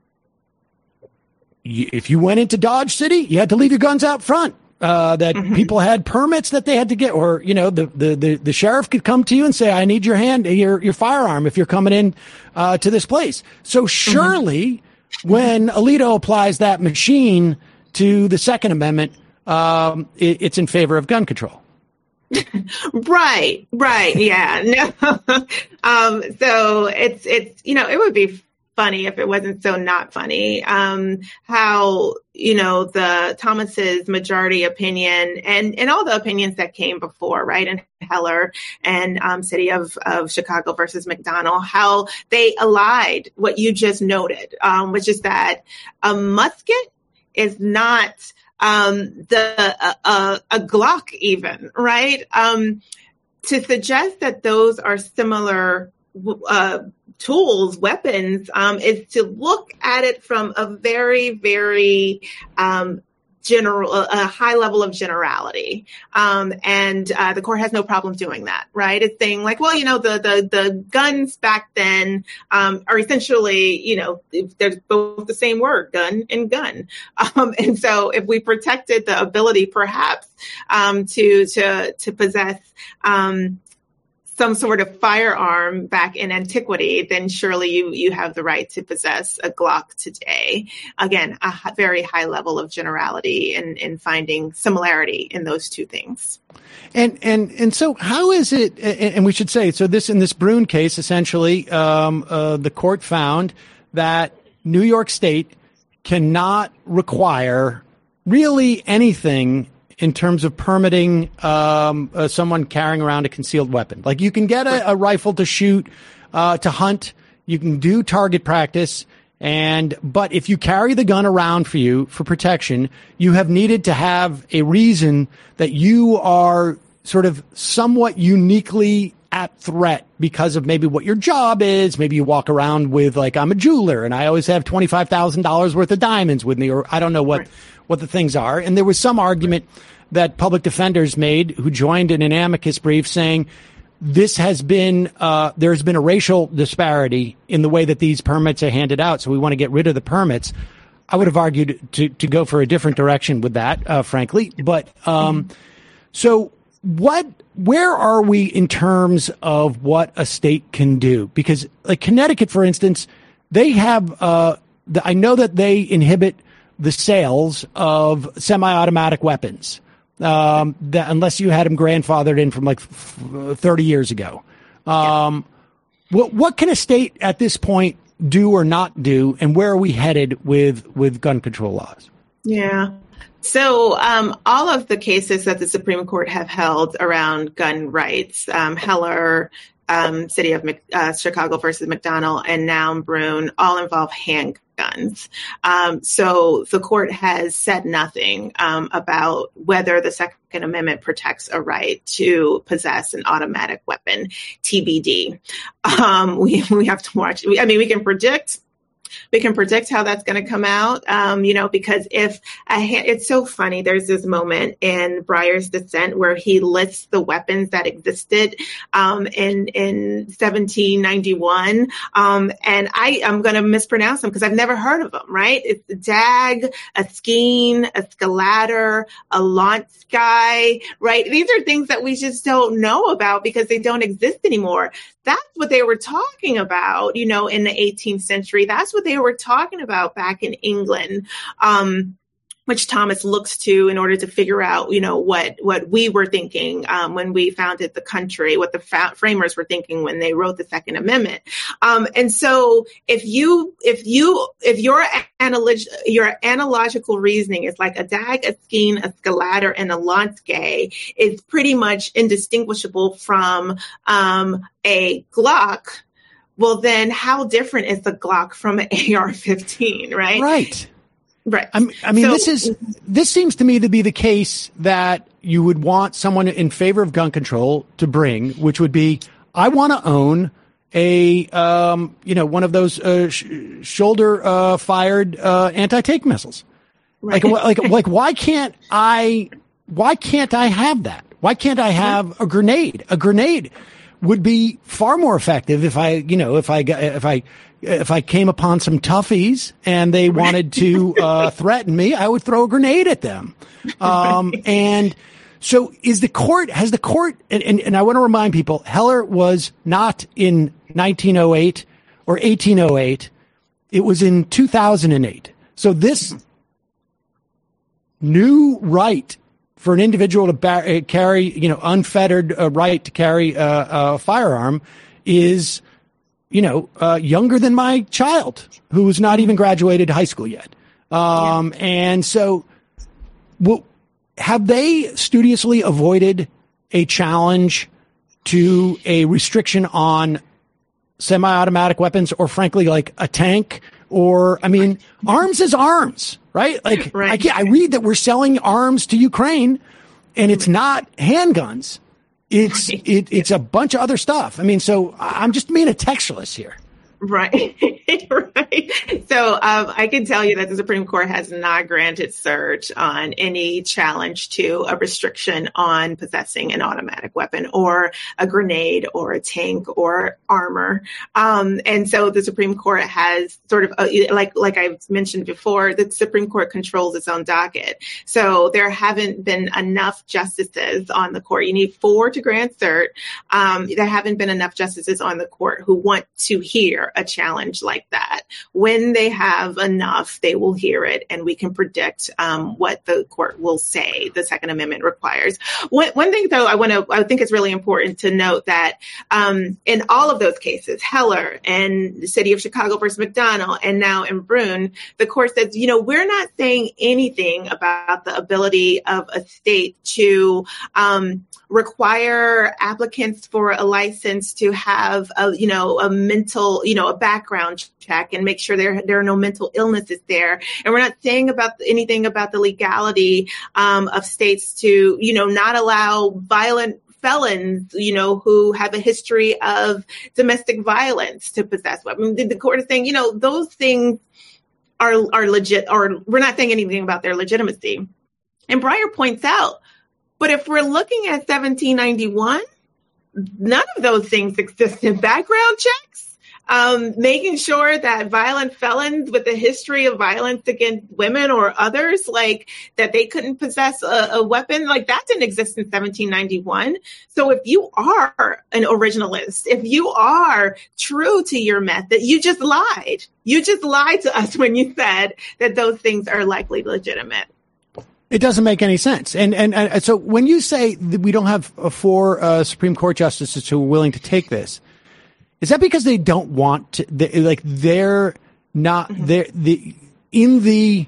if you went into Dodge City, you had to leave your guns out front. That people had permits that they had to get, or the sheriff could come to you and say, "I need your firearm if you're coming in to this place." So surely, when Alito applies that machine to the Second Amendment, it's in favor of gun control. Right. Yeah. No. So it's it would be funny if it wasn't so not funny. How the Thomas's majority opinion and all the opinions that came before, right, and Heller and City of Chicago versus McDonnell, how they allied what you just noted, which is that a musket is not a Glock even, right? To suggest that those are similar tools, weapons, is to look at it from a very, very general, a high level of generality. And the court has no problem doing that, right? It's saying like, well, the guns back then are essentially, they're both the same word, gun and gun. And so if we protected the ability perhaps to possess some sort of firearm back in antiquity, then surely you have the right to possess a Glock today. Again, a very high level of generality in finding similarity in those two things. And so how is it, and we should say, so in this Brune case, essentially, the court found that New York State cannot require really anything in terms of permitting someone carrying around a concealed weapon. Like you can get a rifle to shoot, to hunt, you can do target practice, but if you carry the gun around for you for protection, you have needed to have a reason that you are sort of somewhat uniquely at threat because of maybe what your job is. Maybe you walk around with like, I'm a jeweler and I always have $25,000 worth of diamonds with me, or I don't know what the things are. And there was some argument that public defenders made who joined in an amicus brief saying this has been, there's been a racial disparity in the way that these permits are handed out. So we want to get rid of the permits. I would have argued to go for a different direction with that, frankly. But, so where are we in terms of what a state can do? Because like Connecticut, for instance, they have, I know that they inhibit the sales of semi-automatic weapons, that unless you had them grandfathered in from like 30 years ago. What can a state at this point do or not do, and where are we headed with gun control laws? Yeah. So all of the cases that the Supreme Court have held around gun rights, Heller, City of Chicago versus McDonnell, and now Brune, all involve handguns. So the court has said nothing about whether the Second Amendment protects a right to possess an automatic weapon, TBD. We have to watch. I mean, we can predict how that's going to come out, because if it's so funny. There's this moment in Breyer's dissent where he lists the weapons that existed in 1791. And I'm going to mispronounce them because I've never heard of them, right? It's a dag, a skein, a scalader, a launchguy, right? These are things that we just don't know about because they don't exist anymore. That's what they were talking about, in the 18th century. That's what they were talking about back in England, which Thomas looks to in order to figure out, what we were thinking when we founded the country, what the framers were thinking when they wrote the Second Amendment. And so if your analogical reasoning is like a dag, a skein, a scalader, and a launchguy is pretty much indistinguishable from a Glock, well, then how different is the Glock from an AR-15, right? Right. Right. I mean, this seems to me to be the case that you would want someone in favor of gun control to bring, which would be, I want to own a, one of those shoulder fired anti-tank missiles. Right. Like, why can't I have that? Why can't I have a grenade? A grenade would be far more effective if I came upon some toughies and they wanted to threaten me, I would throw a grenade at them. And so has the court, and I want to remind people, Heller was not in 1908 or 1808. It was in 2008. So this new right for an individual to carry, unfettered right to carry a firearm is, younger than my child, who's not even graduated high school yet. And so, have they studiously avoided a challenge to a restriction on semi-automatic weapons, or frankly, like a tank? Or, arms is arms, right? Like, right. I read that we're selling arms to Ukraine, and it's not handguns. It's a bunch of other stuff. So I'm just being a textualist here. Right. Right. So I can tell you that the Supreme Court has not granted cert on any challenge to a restriction on possessing an automatic weapon or a grenade or a tank or armor. And so the Supreme Court has sort of, like I've mentioned before, the Supreme Court controls its own docket. So there haven't been enough justices on the court. You need 4 to grant cert. There haven't been enough justices on the court who want to hear a challenge like that. When they have enough, they will hear it, and we can predict what the court will say the Second Amendment requires. One thing, though, I think it's really important to note that in all of those cases, Heller and the City of Chicago versus McDonnell, and now in Brune, the court says, we're not saying anything about the ability of a state to require applicants for a license to have a mental, a background check and make sure there are no mental illnesses there. And we're not saying anything about the legality of states to, not allow violent felons, who have a history of domestic violence to possess weapons. The court is saying, those things are legit, or we're not saying anything about their legitimacy. And Breyer points out, but if we're looking at 1791, none of those things exist in background checks. Making sure that violent felons with a history of violence against women or others, like that they couldn't possess a weapon, like that didn't exist in 1791. So if you are an originalist, if you are true to your method, you just lied. You just lied to us when you said that those things are likely legitimate. It doesn't make any sense. And so when you say that we don't have 4 Supreme Court justices who are willing to take this, is that because they don't want to, they're not, in the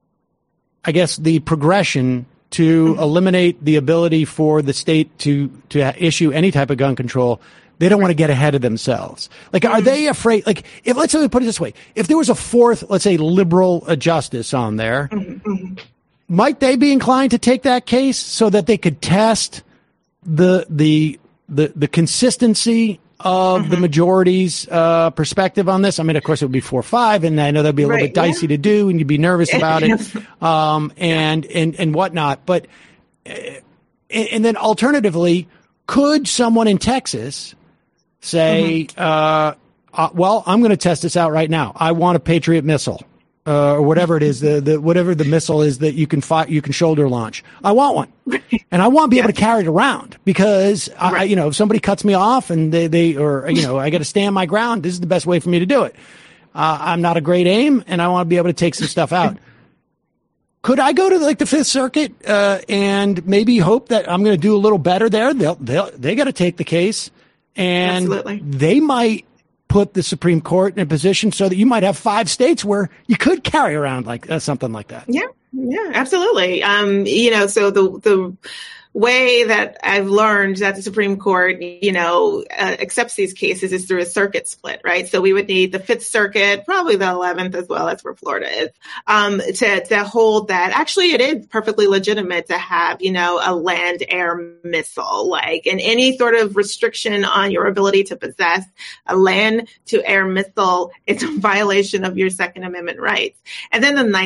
progression to eliminate the ability for the state to issue any type of gun control, they don't want to get ahead of themselves. Are they afraid, if, let's say we put it this way, if there was a 4th, let's say, liberal justice on there, might they be inclined to take that case so that they could test the consistency of the majority's perspective on this? Of course, it would be 4-5, and I know that'd be a little bit dicey to do, and you'd be nervous about it, and whatnot. But and then alternatively, could someone in Texas say, well, I'm going to test this out right now. I want a Patriot missile. Or whatever it is, whatever the missile is that you can shoulder launch. I want one, and I want to be able to carry it around because if somebody cuts me off and I got to stand my ground. This is the best way for me to do it. I'm not a great aim, and I want to be able to take some stuff out. Could I go to the Fifth Circuit and maybe hope that I'm going to do a little better there? They got to take the case, and they might put the Supreme Court in a position so that you might have 5 states where you could carry around something like that. Yeah, absolutely. So the way that I've learned that the Supreme Court, accepts these cases is through a circuit split, right? So we would need the Fifth Circuit, probably the 11th as well, that's where Florida is, to hold that actually it is perfectly legitimate to have, a land-air missile, and any sort of restriction on your ability to possess a land-to-air missile is a violation of your Second Amendment rights. And then the Ninth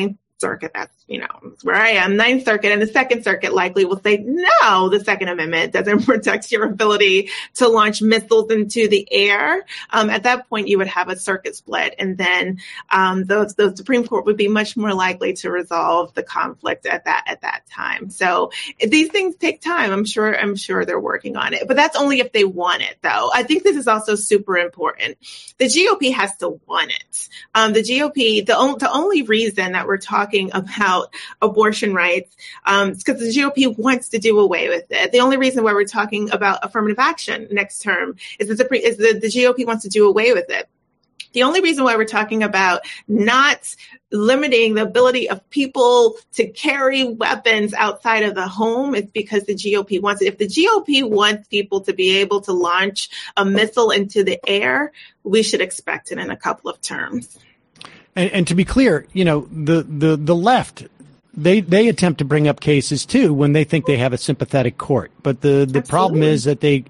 Circuit, that's, where I am, Ninth Circuit, and the Second Circuit likely will say, no, the Second Amendment doesn't protect your ability to launch missiles into the air. At that point, you would have a circuit split, and then the Supreme Court would be much more likely to resolve the conflict at that time. So these things take time. I'm sure they're working on it, but that's only if they want it, though. I think this is also super important. The GOP has to want it. The GOP, the only reason that we're talking about abortion rights is because the GOP wants to do away with it. The only reason why we're talking about affirmative action next term is that the GOP wants to do away with it. The only reason why we're talking about not limiting the ability of people to carry weapons outside of the home is because the GOP wants it. If the GOP wants people to be able to launch a missile into the air, we should expect it in a couple of terms. And to be clear, the left, they attempt to bring up cases too when they think they have a sympathetic court. But the problem is that they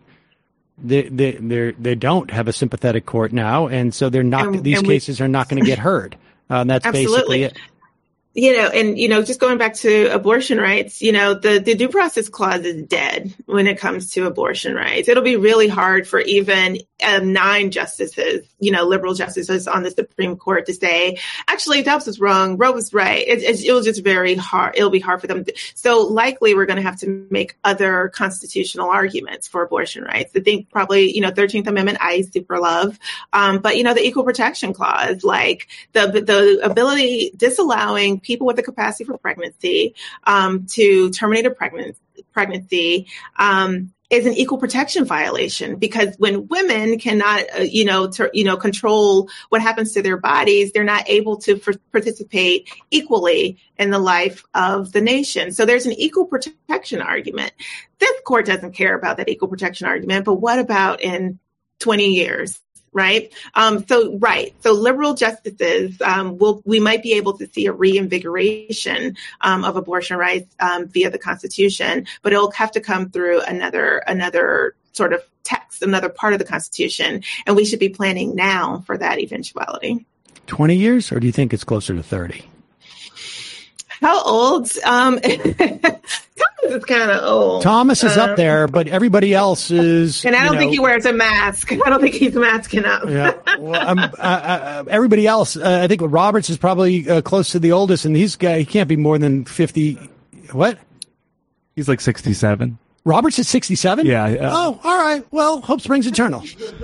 don't have a sympathetic court now, and so they're not. These cases are not going to get heard. That's basically it. Just going back to abortion rights, the due process clause is dead when it comes to abortion rights. It'll be really hard for even 9 justices, liberal justices on the Supreme Court to say, actually, Dobbs was wrong, Roe was right. It'll just very hard. It'll be hard for them. So likely we're going to have to make other constitutional arguments for abortion rights. I think probably, 13th Amendment, I super love. But, the equal protection clause, like the ability disallowing people with the capacity for pregnancy to terminate a pregnancy is an equal protection violation, because when women cannot, control what happens to their bodies, they're not able to participate equally in the life of the nation. So there's an equal protection argument. This court doesn't care about that equal protection argument, but what about in 20 years? Right. So liberal justices, we might be able to see a reinvigoration of abortion rights via the Constitution, but it'll have to come through another sort of text, another part of the Constitution. And we should be planning now for that eventuality. 20 years, or do you think it's closer to 30? How old? Thomas is kind of old. Thomas is up there, but everybody else is. And I don't think he wears a mask. I don't think he's masking up. Yeah. Well, everybody else, I think Roberts is probably close to the oldest, and he can't be more than 50. What? He's like 67. Roberts is 67? Yeah. Oh, all right. Well, hope springs eternal.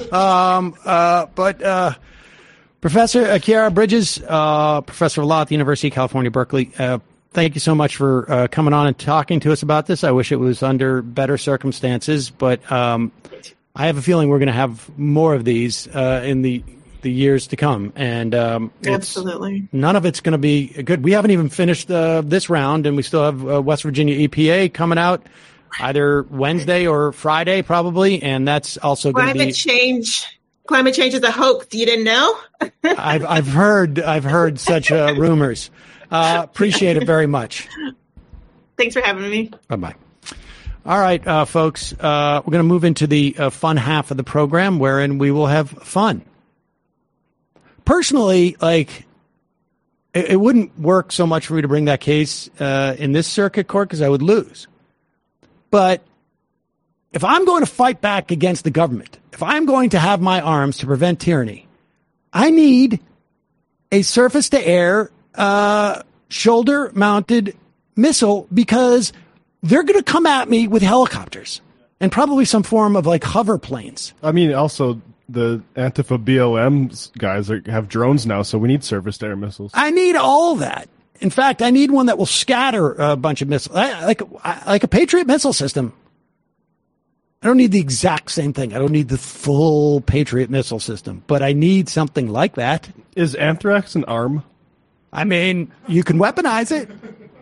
But Professor Khiara Bridges, Professor of Law at the University of California, Berkeley, thank you so much for coming on and talking to us about this. I wish it was under better circumstances, but I have a feeling we're going to have more of these in the years to come. And absolutely, none of it's going to be good. We haven't even finished this round, and we still have West Virginia EPA coming out either Wednesday or Friday, probably, and that's also going to be Climate change is a hoax. You didn't know? I've heard such rumors. Appreciate it very much. Thanks for having me. Bye-bye. All right, folks, we're going to move into the fun half of the program, wherein we will have fun. Personally, it wouldn't work so much for me to bring that case in this circuit court because I would lose. But if I'm going to fight back against the government, if I'm going to have my arms to prevent tyranny, I need a surface-to-air shoulder-mounted missile, because they're going to come at me with helicopters and probably some form of hover planes. I mean, also the Antifa BLM guys have drones now, so we need surface-to-air missiles. I need all that. In fact, I need one that will scatter a bunch of missiles, like a Patriot missile system. I don't need the exact same thing. I don't need the full Patriot missile system, but I need something like that. Is anthrax an arm? I mean, you can weaponize it.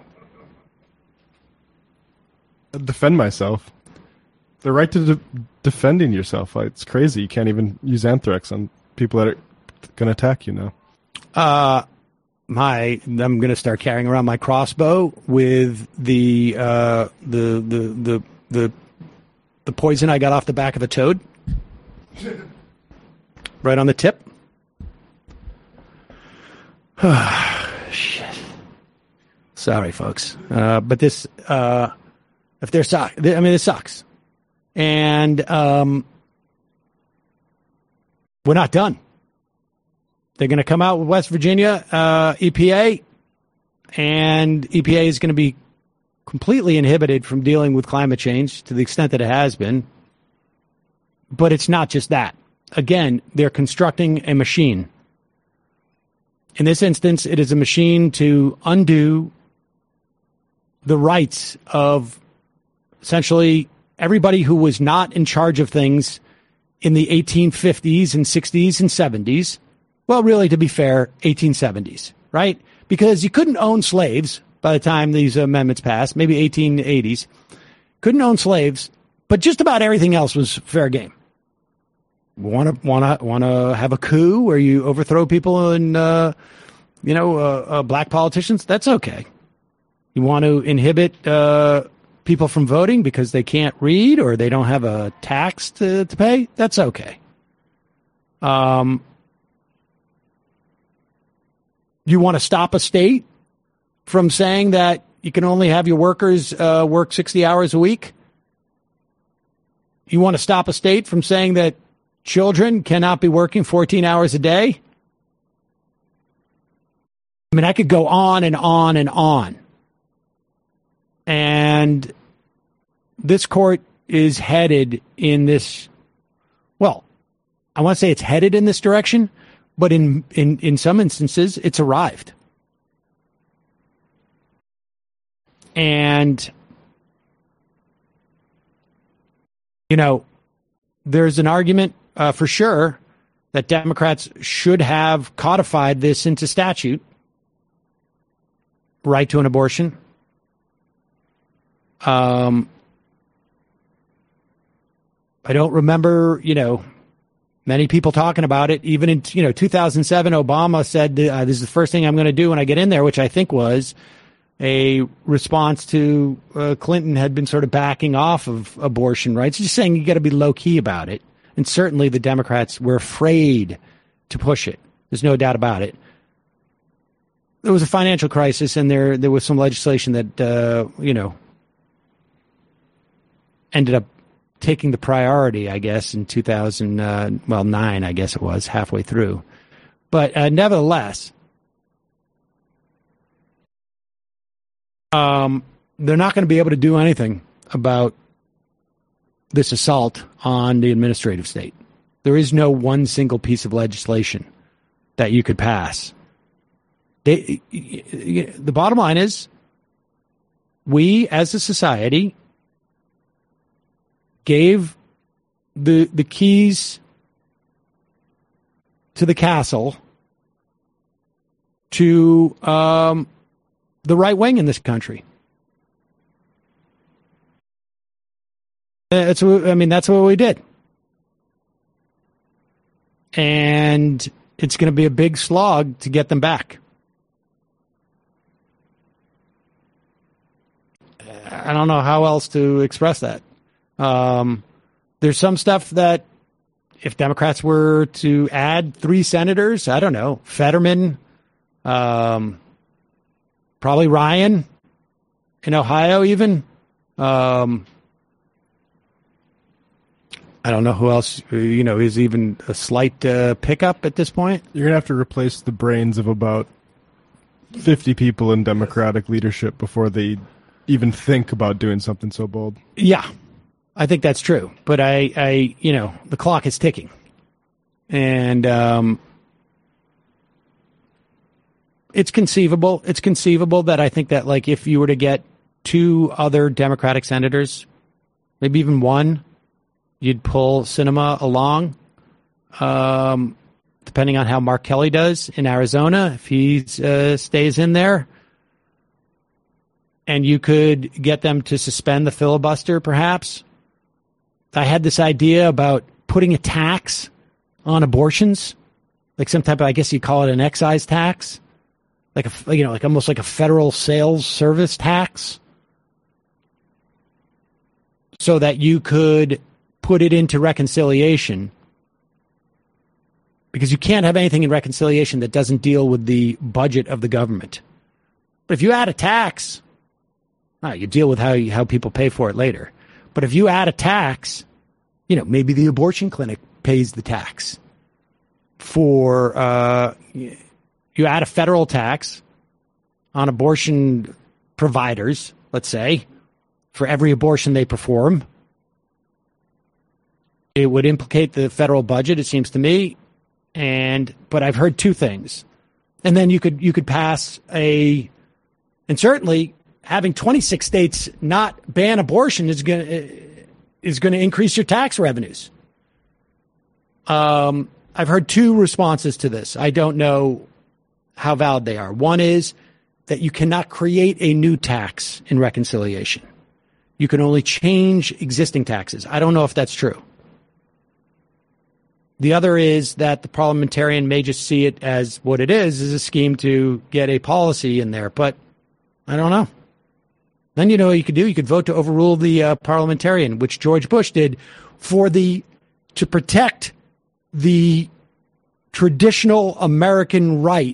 Defend myself. The right to defending yourself. It's crazy. You can't even use anthrax on people that are going to attack you now. I'm going to start carrying around my crossbow with the poison I got off the back of a toad. Right on the tip. Shit. Sorry, folks. But this, if they're this sucks. And we're not done. They're going to come out with West Virginia EPA, and EPA is going to be completely inhibited from dealing with climate change to the extent that it has been. But it's not just that. Again, they're constructing a machine. In this instance, it is a machine to undo the rights of essentially everybody who was not in charge of things in the 1850s and 60s and 70s. Well, really, to be fair, 1870s, right? Because you couldn't own slaves by the time these amendments passed, maybe 1880s. Couldn't own slaves, but just about everything else was fair game. Want to have a coup where you overthrow people and black politicians? That's okay. You want to inhibit people from voting because they can't read or they don't have a tax to pay? That's okay. You want to stop a state from saying that you can only have your workers work 60 hours a week? You want to stop a state from saying that children cannot be working 14 hours a day? I mean, I could go on and on and on. And this court is headed in this, well, I want to say it's headed in this direction, but in some instances, it's arrived. And, there's an argument for sure that Democrats should have codified this into statute, right to an abortion. I don't remember, many people talking about it. Even in, 2007, Obama said, this is the first thing I'm going to do when I get in there, which I think was a response to Clinton had been sort of backing off of abortion rights, just saying you got to be low key about it. And certainly the Democrats were afraid to push it. There's no doubt about it. There was a financial crisis, and there was some legislation that, ended up taking the priority, I guess, in 2009, I guess it was, halfway through. But nevertheless, they're not going to be able to do anything about this assault on the administrative state. There is no one single piece of legislation that you could pass. The bottom line is, we as a society gave the keys to the castle to the right wing in this country. That's what we did. And it's going to be a big slog to get them back. I don't know how else to express that. There's some stuff that if Democrats were to add 3 senators, I don't know, Fetterman, probably Ryan in Ohio even. I don't know who else, is even a slight pickup at this point. You're going to have to replace the brains of about 50 people in Democratic leadership before they even think about doing something so bold. Yeah, I think that's true. But I the clock is ticking. And it's conceivable. It's conceivable that I think that, like, if you were to get 2 other Democratic senators, maybe even 1, you'd pull Sinema along, depending on how Mark Kelly does in Arizona, if he stays in there. And you could get them to suspend the filibuster, perhaps. I had this idea about putting a tax on abortions, like some type of, I guess you'd call it an excise tax, like almost like a federal sales service tax, so that you could put it into reconciliation, because you can't have anything in reconciliation that doesn't deal with the budget of the government. But if you add a tax, you deal with how people pay for it later. But if you add a tax, maybe the abortion clinic pays the tax. For you add a federal tax on abortion providers, let's say, for every abortion they perform. It would implicate the federal budget, it seems to me. But I've heard two things. And then you could pass and certainly having 26 states not ban abortion is going to increase your tax revenues. I've heard two responses to this. I don't know how valid they are. One is that you cannot create a new tax in reconciliation. You can only change existing taxes. I don't know if that's true. The other is that the parliamentarian may just see it as what it is a scheme to get a policy in there. But I don't know. Then what you could do? You could vote to overrule the parliamentarian, which George Bush did to protect the traditional American right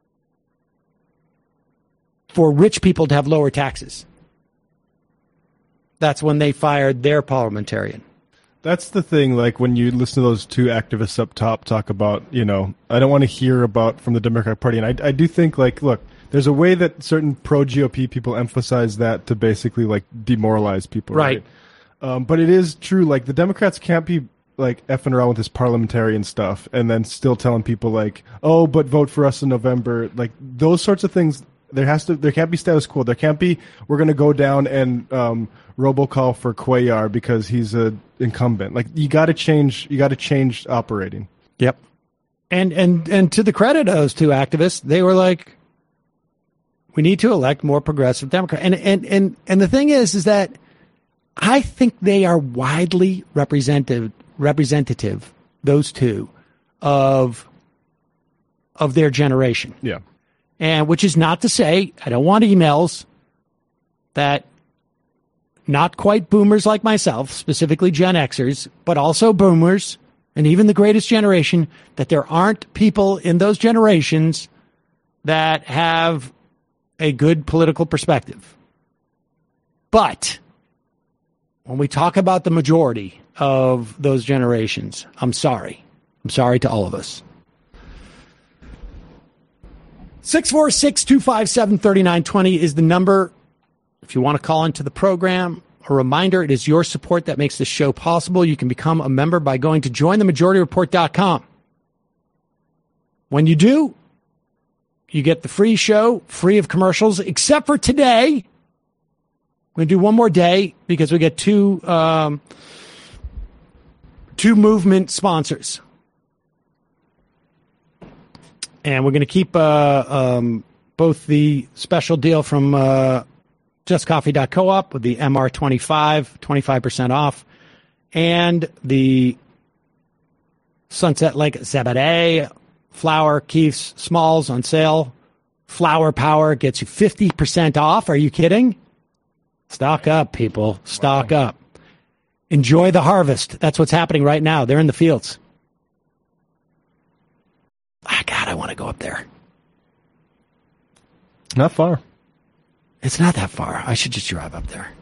for rich people to have lower taxes. That's when they fired their parliamentarian. That's the thing, like when you listen to those two activists up top talk about, I don't want to hear about from the Democratic Party. And I do think, look, there's a way that certain pro-GOP people emphasize that to basically, demoralize people. Right. But it is true, the Democrats can't be, effing around with this parliamentarian stuff and then still telling people, oh, but vote for us in November. Those sorts of things, there can't be status quo. There can't be, we're going to go down and robocall for Cuellar because he's a incumbent. You got to change operating. Yep. And to the credit of those two activists, they were like, we need to elect more progressive Democrats. And the thing is that I think they are widely representative, those two, of their generation. Yeah. And which is not to say, I don't want emails that not quite boomers like myself, specifically Gen Xers, but also boomers and even the greatest generation, that there aren't people in those generations that have a good political perspective. But when we talk about the majority of those generations, I'm sorry. I'm sorry to all of us. 646-257-3920 is the number. If you want to call into the program, a reminder, it is your support that makes this show possible. You can become a member by going to jointhemajorityreport.com. When you do, you get the free show, free of commercials, except for today. We're going to do one more day because we get two movement sponsors. And we're going to keep both the special deal from justcoffee.coop with the MR25, 25% off, and the Sunset Lake Zebedee Flour Keefs Smalls on sale. Flour Power gets you 50% off. Are you kidding? Stock up, people. Stock up. Enjoy the harvest. That's what's happening right now. They're in the fields. God, I want to go up there. Not far. It's not that far. I should just drive up there.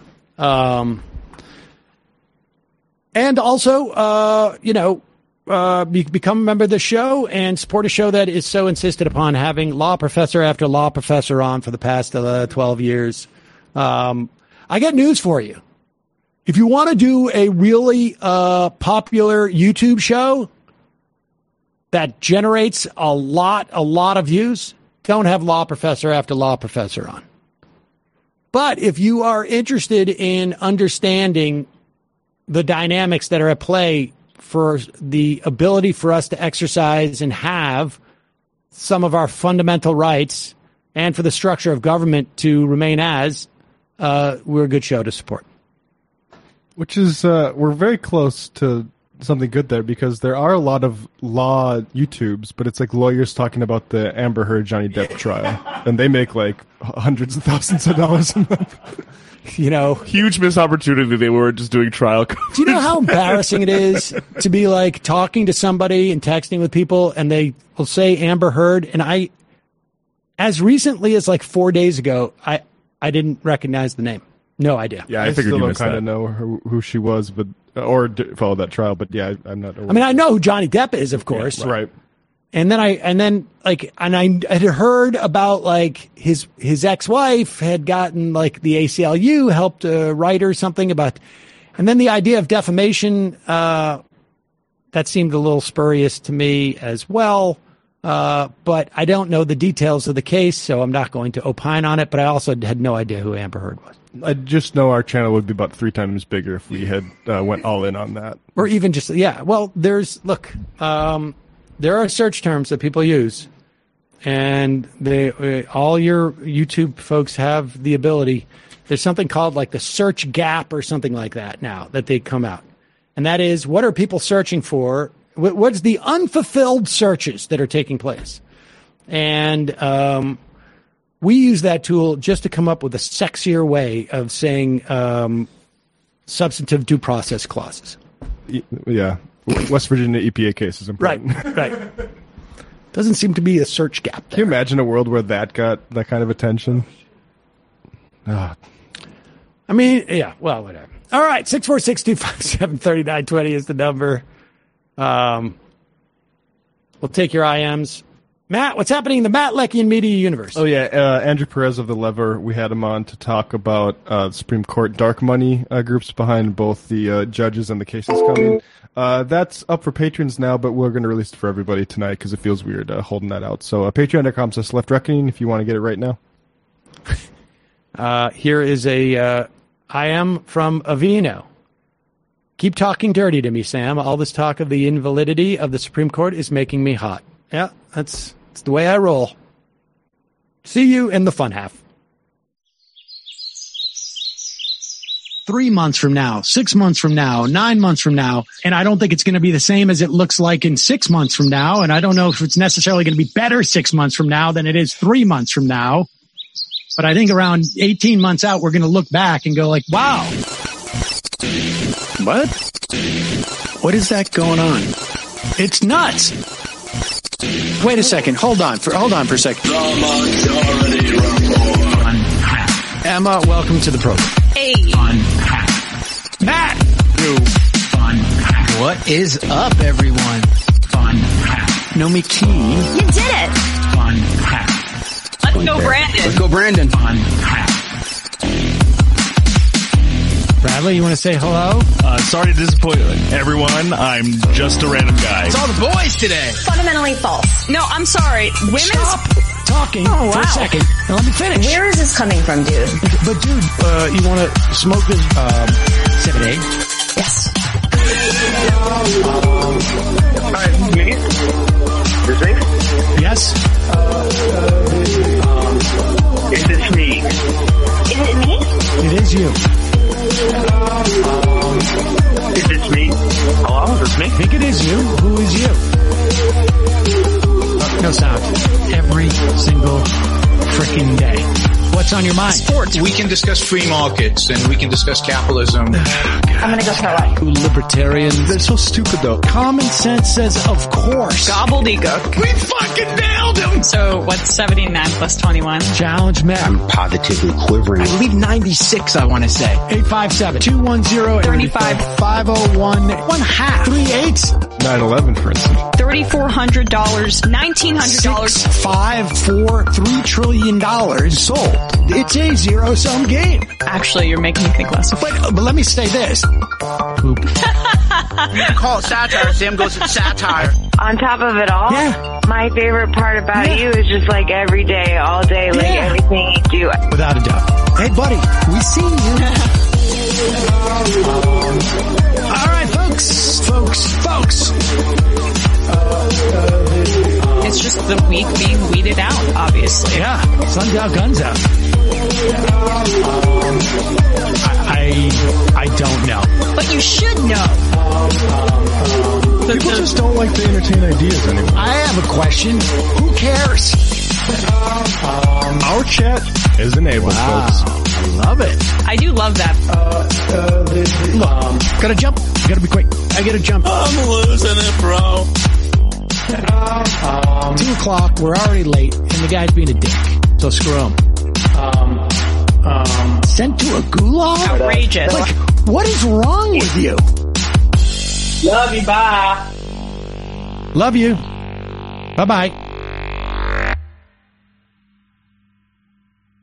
And also, become a member of the show and support a show that is so insisted upon having law professor after law professor on for the past 12 years. I got news for you. If you want to do a really popular YouTube show that generates a lot of views, don't have law professor after law professor on. But if you are interested in understanding the dynamics that are at play for the ability for us to exercise and have some of our fundamental rights and for the structure of government to remain as, we're a good show to support. Which is, we're very close to something good there because there are a lot of law YouTubes, but it's like lawyers talking about the Amber Heard Johnny Depp trial, and they make hundreds of thousands of dollars a month. Huge missed opportunity. They were just doing trial coverage. Do you know how embarrassing it is to be talking to somebody and texting with people, and they will say Amber Heard, and as recently as like 4 days ago, I didn't recognize the name. No idea. Yeah, I still don't kind of know who she was, but follow that trial. But yeah, I'm not. I mean, I know who Johnny Depp is, of course. Yeah, right. And then I had heard about like his ex-wife had gotten like the ACLU helped write her something about, and then the idea of defamation, that seemed a little spurious to me as well. But I don't know the details of the case, so I'm not going to opine on it, but I also had no idea who Amber Heard was. I just know our channel would be about 3 times bigger if we had went all in on that. Or even just, yeah. Well, there are search terms that people use, and all your YouTube folks have the ability. There's something called like the search gap or something like that now that they come out. And that is, what are people searching for? What's the unfulfilled searches that are taking place? And we use that tool just to come up with a sexier way of saying substantive due process clauses. Yeah. West Virginia EPA case is important. Right. Doesn't seem to be a search gap there. Can you imagine a world where that got that kind of attention? I mean, yeah, well, whatever. All right, 646-257-3920 is the number. We'll take your IMs. Matt, what's happening in the Matt Leckian media universe? Oh, yeah. Andrew Perez of The Lever, we had him on to talk about Supreme Court dark money groups behind both the judges and the cases coming. That's up for patrons now, but we're going to release it for everybody tonight because it feels weird holding that out. So patreon.com/Left Reckoning if you want to get it right now. Here is a IM from Avino. Keep talking dirty to me, Sam. All this talk of the invalidity of the Supreme Court is making me hot. Yeah, that's the way I roll. See you in the fun half. 3 months from now, 6 months from now, 9 months from now, and I don't think it's going to be the same as it looks like in 6 months from now, and I don't know if it's necessarily going to be better 6 months from now than it is 3 months from now. But I think around 18 months out, we're going to look back and go like, wow. What? What is that going on? It's nuts. Wait a second. Hold on for a second. Emma, welcome to the program. Hey. Matt. What is up, everyone? Nomi Key. You did it. Let's go, Brandon. Let's go, Brandon. Bradley, you want to say hello? Sorry to disappoint everyone. I'm just a random guy. It's all the boys today. Fundamentally false. No, I'm sorry. Women's... Stop talking for a second. Now let me finish. Where is this coming from, dude? But dude, you want to smoke this 7A? Yes. Hi, me? Is it? Yes. Is this me? Is it me? It is you. Is this me? Hello, is this me? I think it is you. Who is you? No sound. Every single freaking day. What's on your mind? Sports. We can discuss free markets and we can discuss capitalism. I'm going to go throw up. Libertarians. They're so stupid, though. Common sense says, of course. Gobbledygook. We fucking nailed him! So what's 79 plus 21? Challenge Matt. I'm positively quivering. I believe 96, I want to say. 857-210-35. 501. 1/2. 9/11, for instance. $3,400. $1,900. 5, 4, $3 trillion sold. It's a zero-sum game. Actually, you're making me think less of it. But let me say this. Poop. You call it satire. Sam goes, it's satire. On top of it all, my favorite part about you is just like every day, all day, like everything you do. Without a doubt. Hey, buddy, we see you. All right, folks. It's just the weak being weeded out, obviously. Yeah, sun's out, guns out. I don't know. But you should know. People just don't like to entertain ideas anymore. I have a question. Who cares? Our chat is enabled, folks. I love it. I do love that. Look, gotta jump. Gotta be quick. I gotta jump. I'm losing it, bro. 2 o'clock, we're already late, and the guy's being a dick. So screw him. Sent to a gulag? Outrageous. Like, what is wrong with you? Love you, bye. Love you. Bye-bye.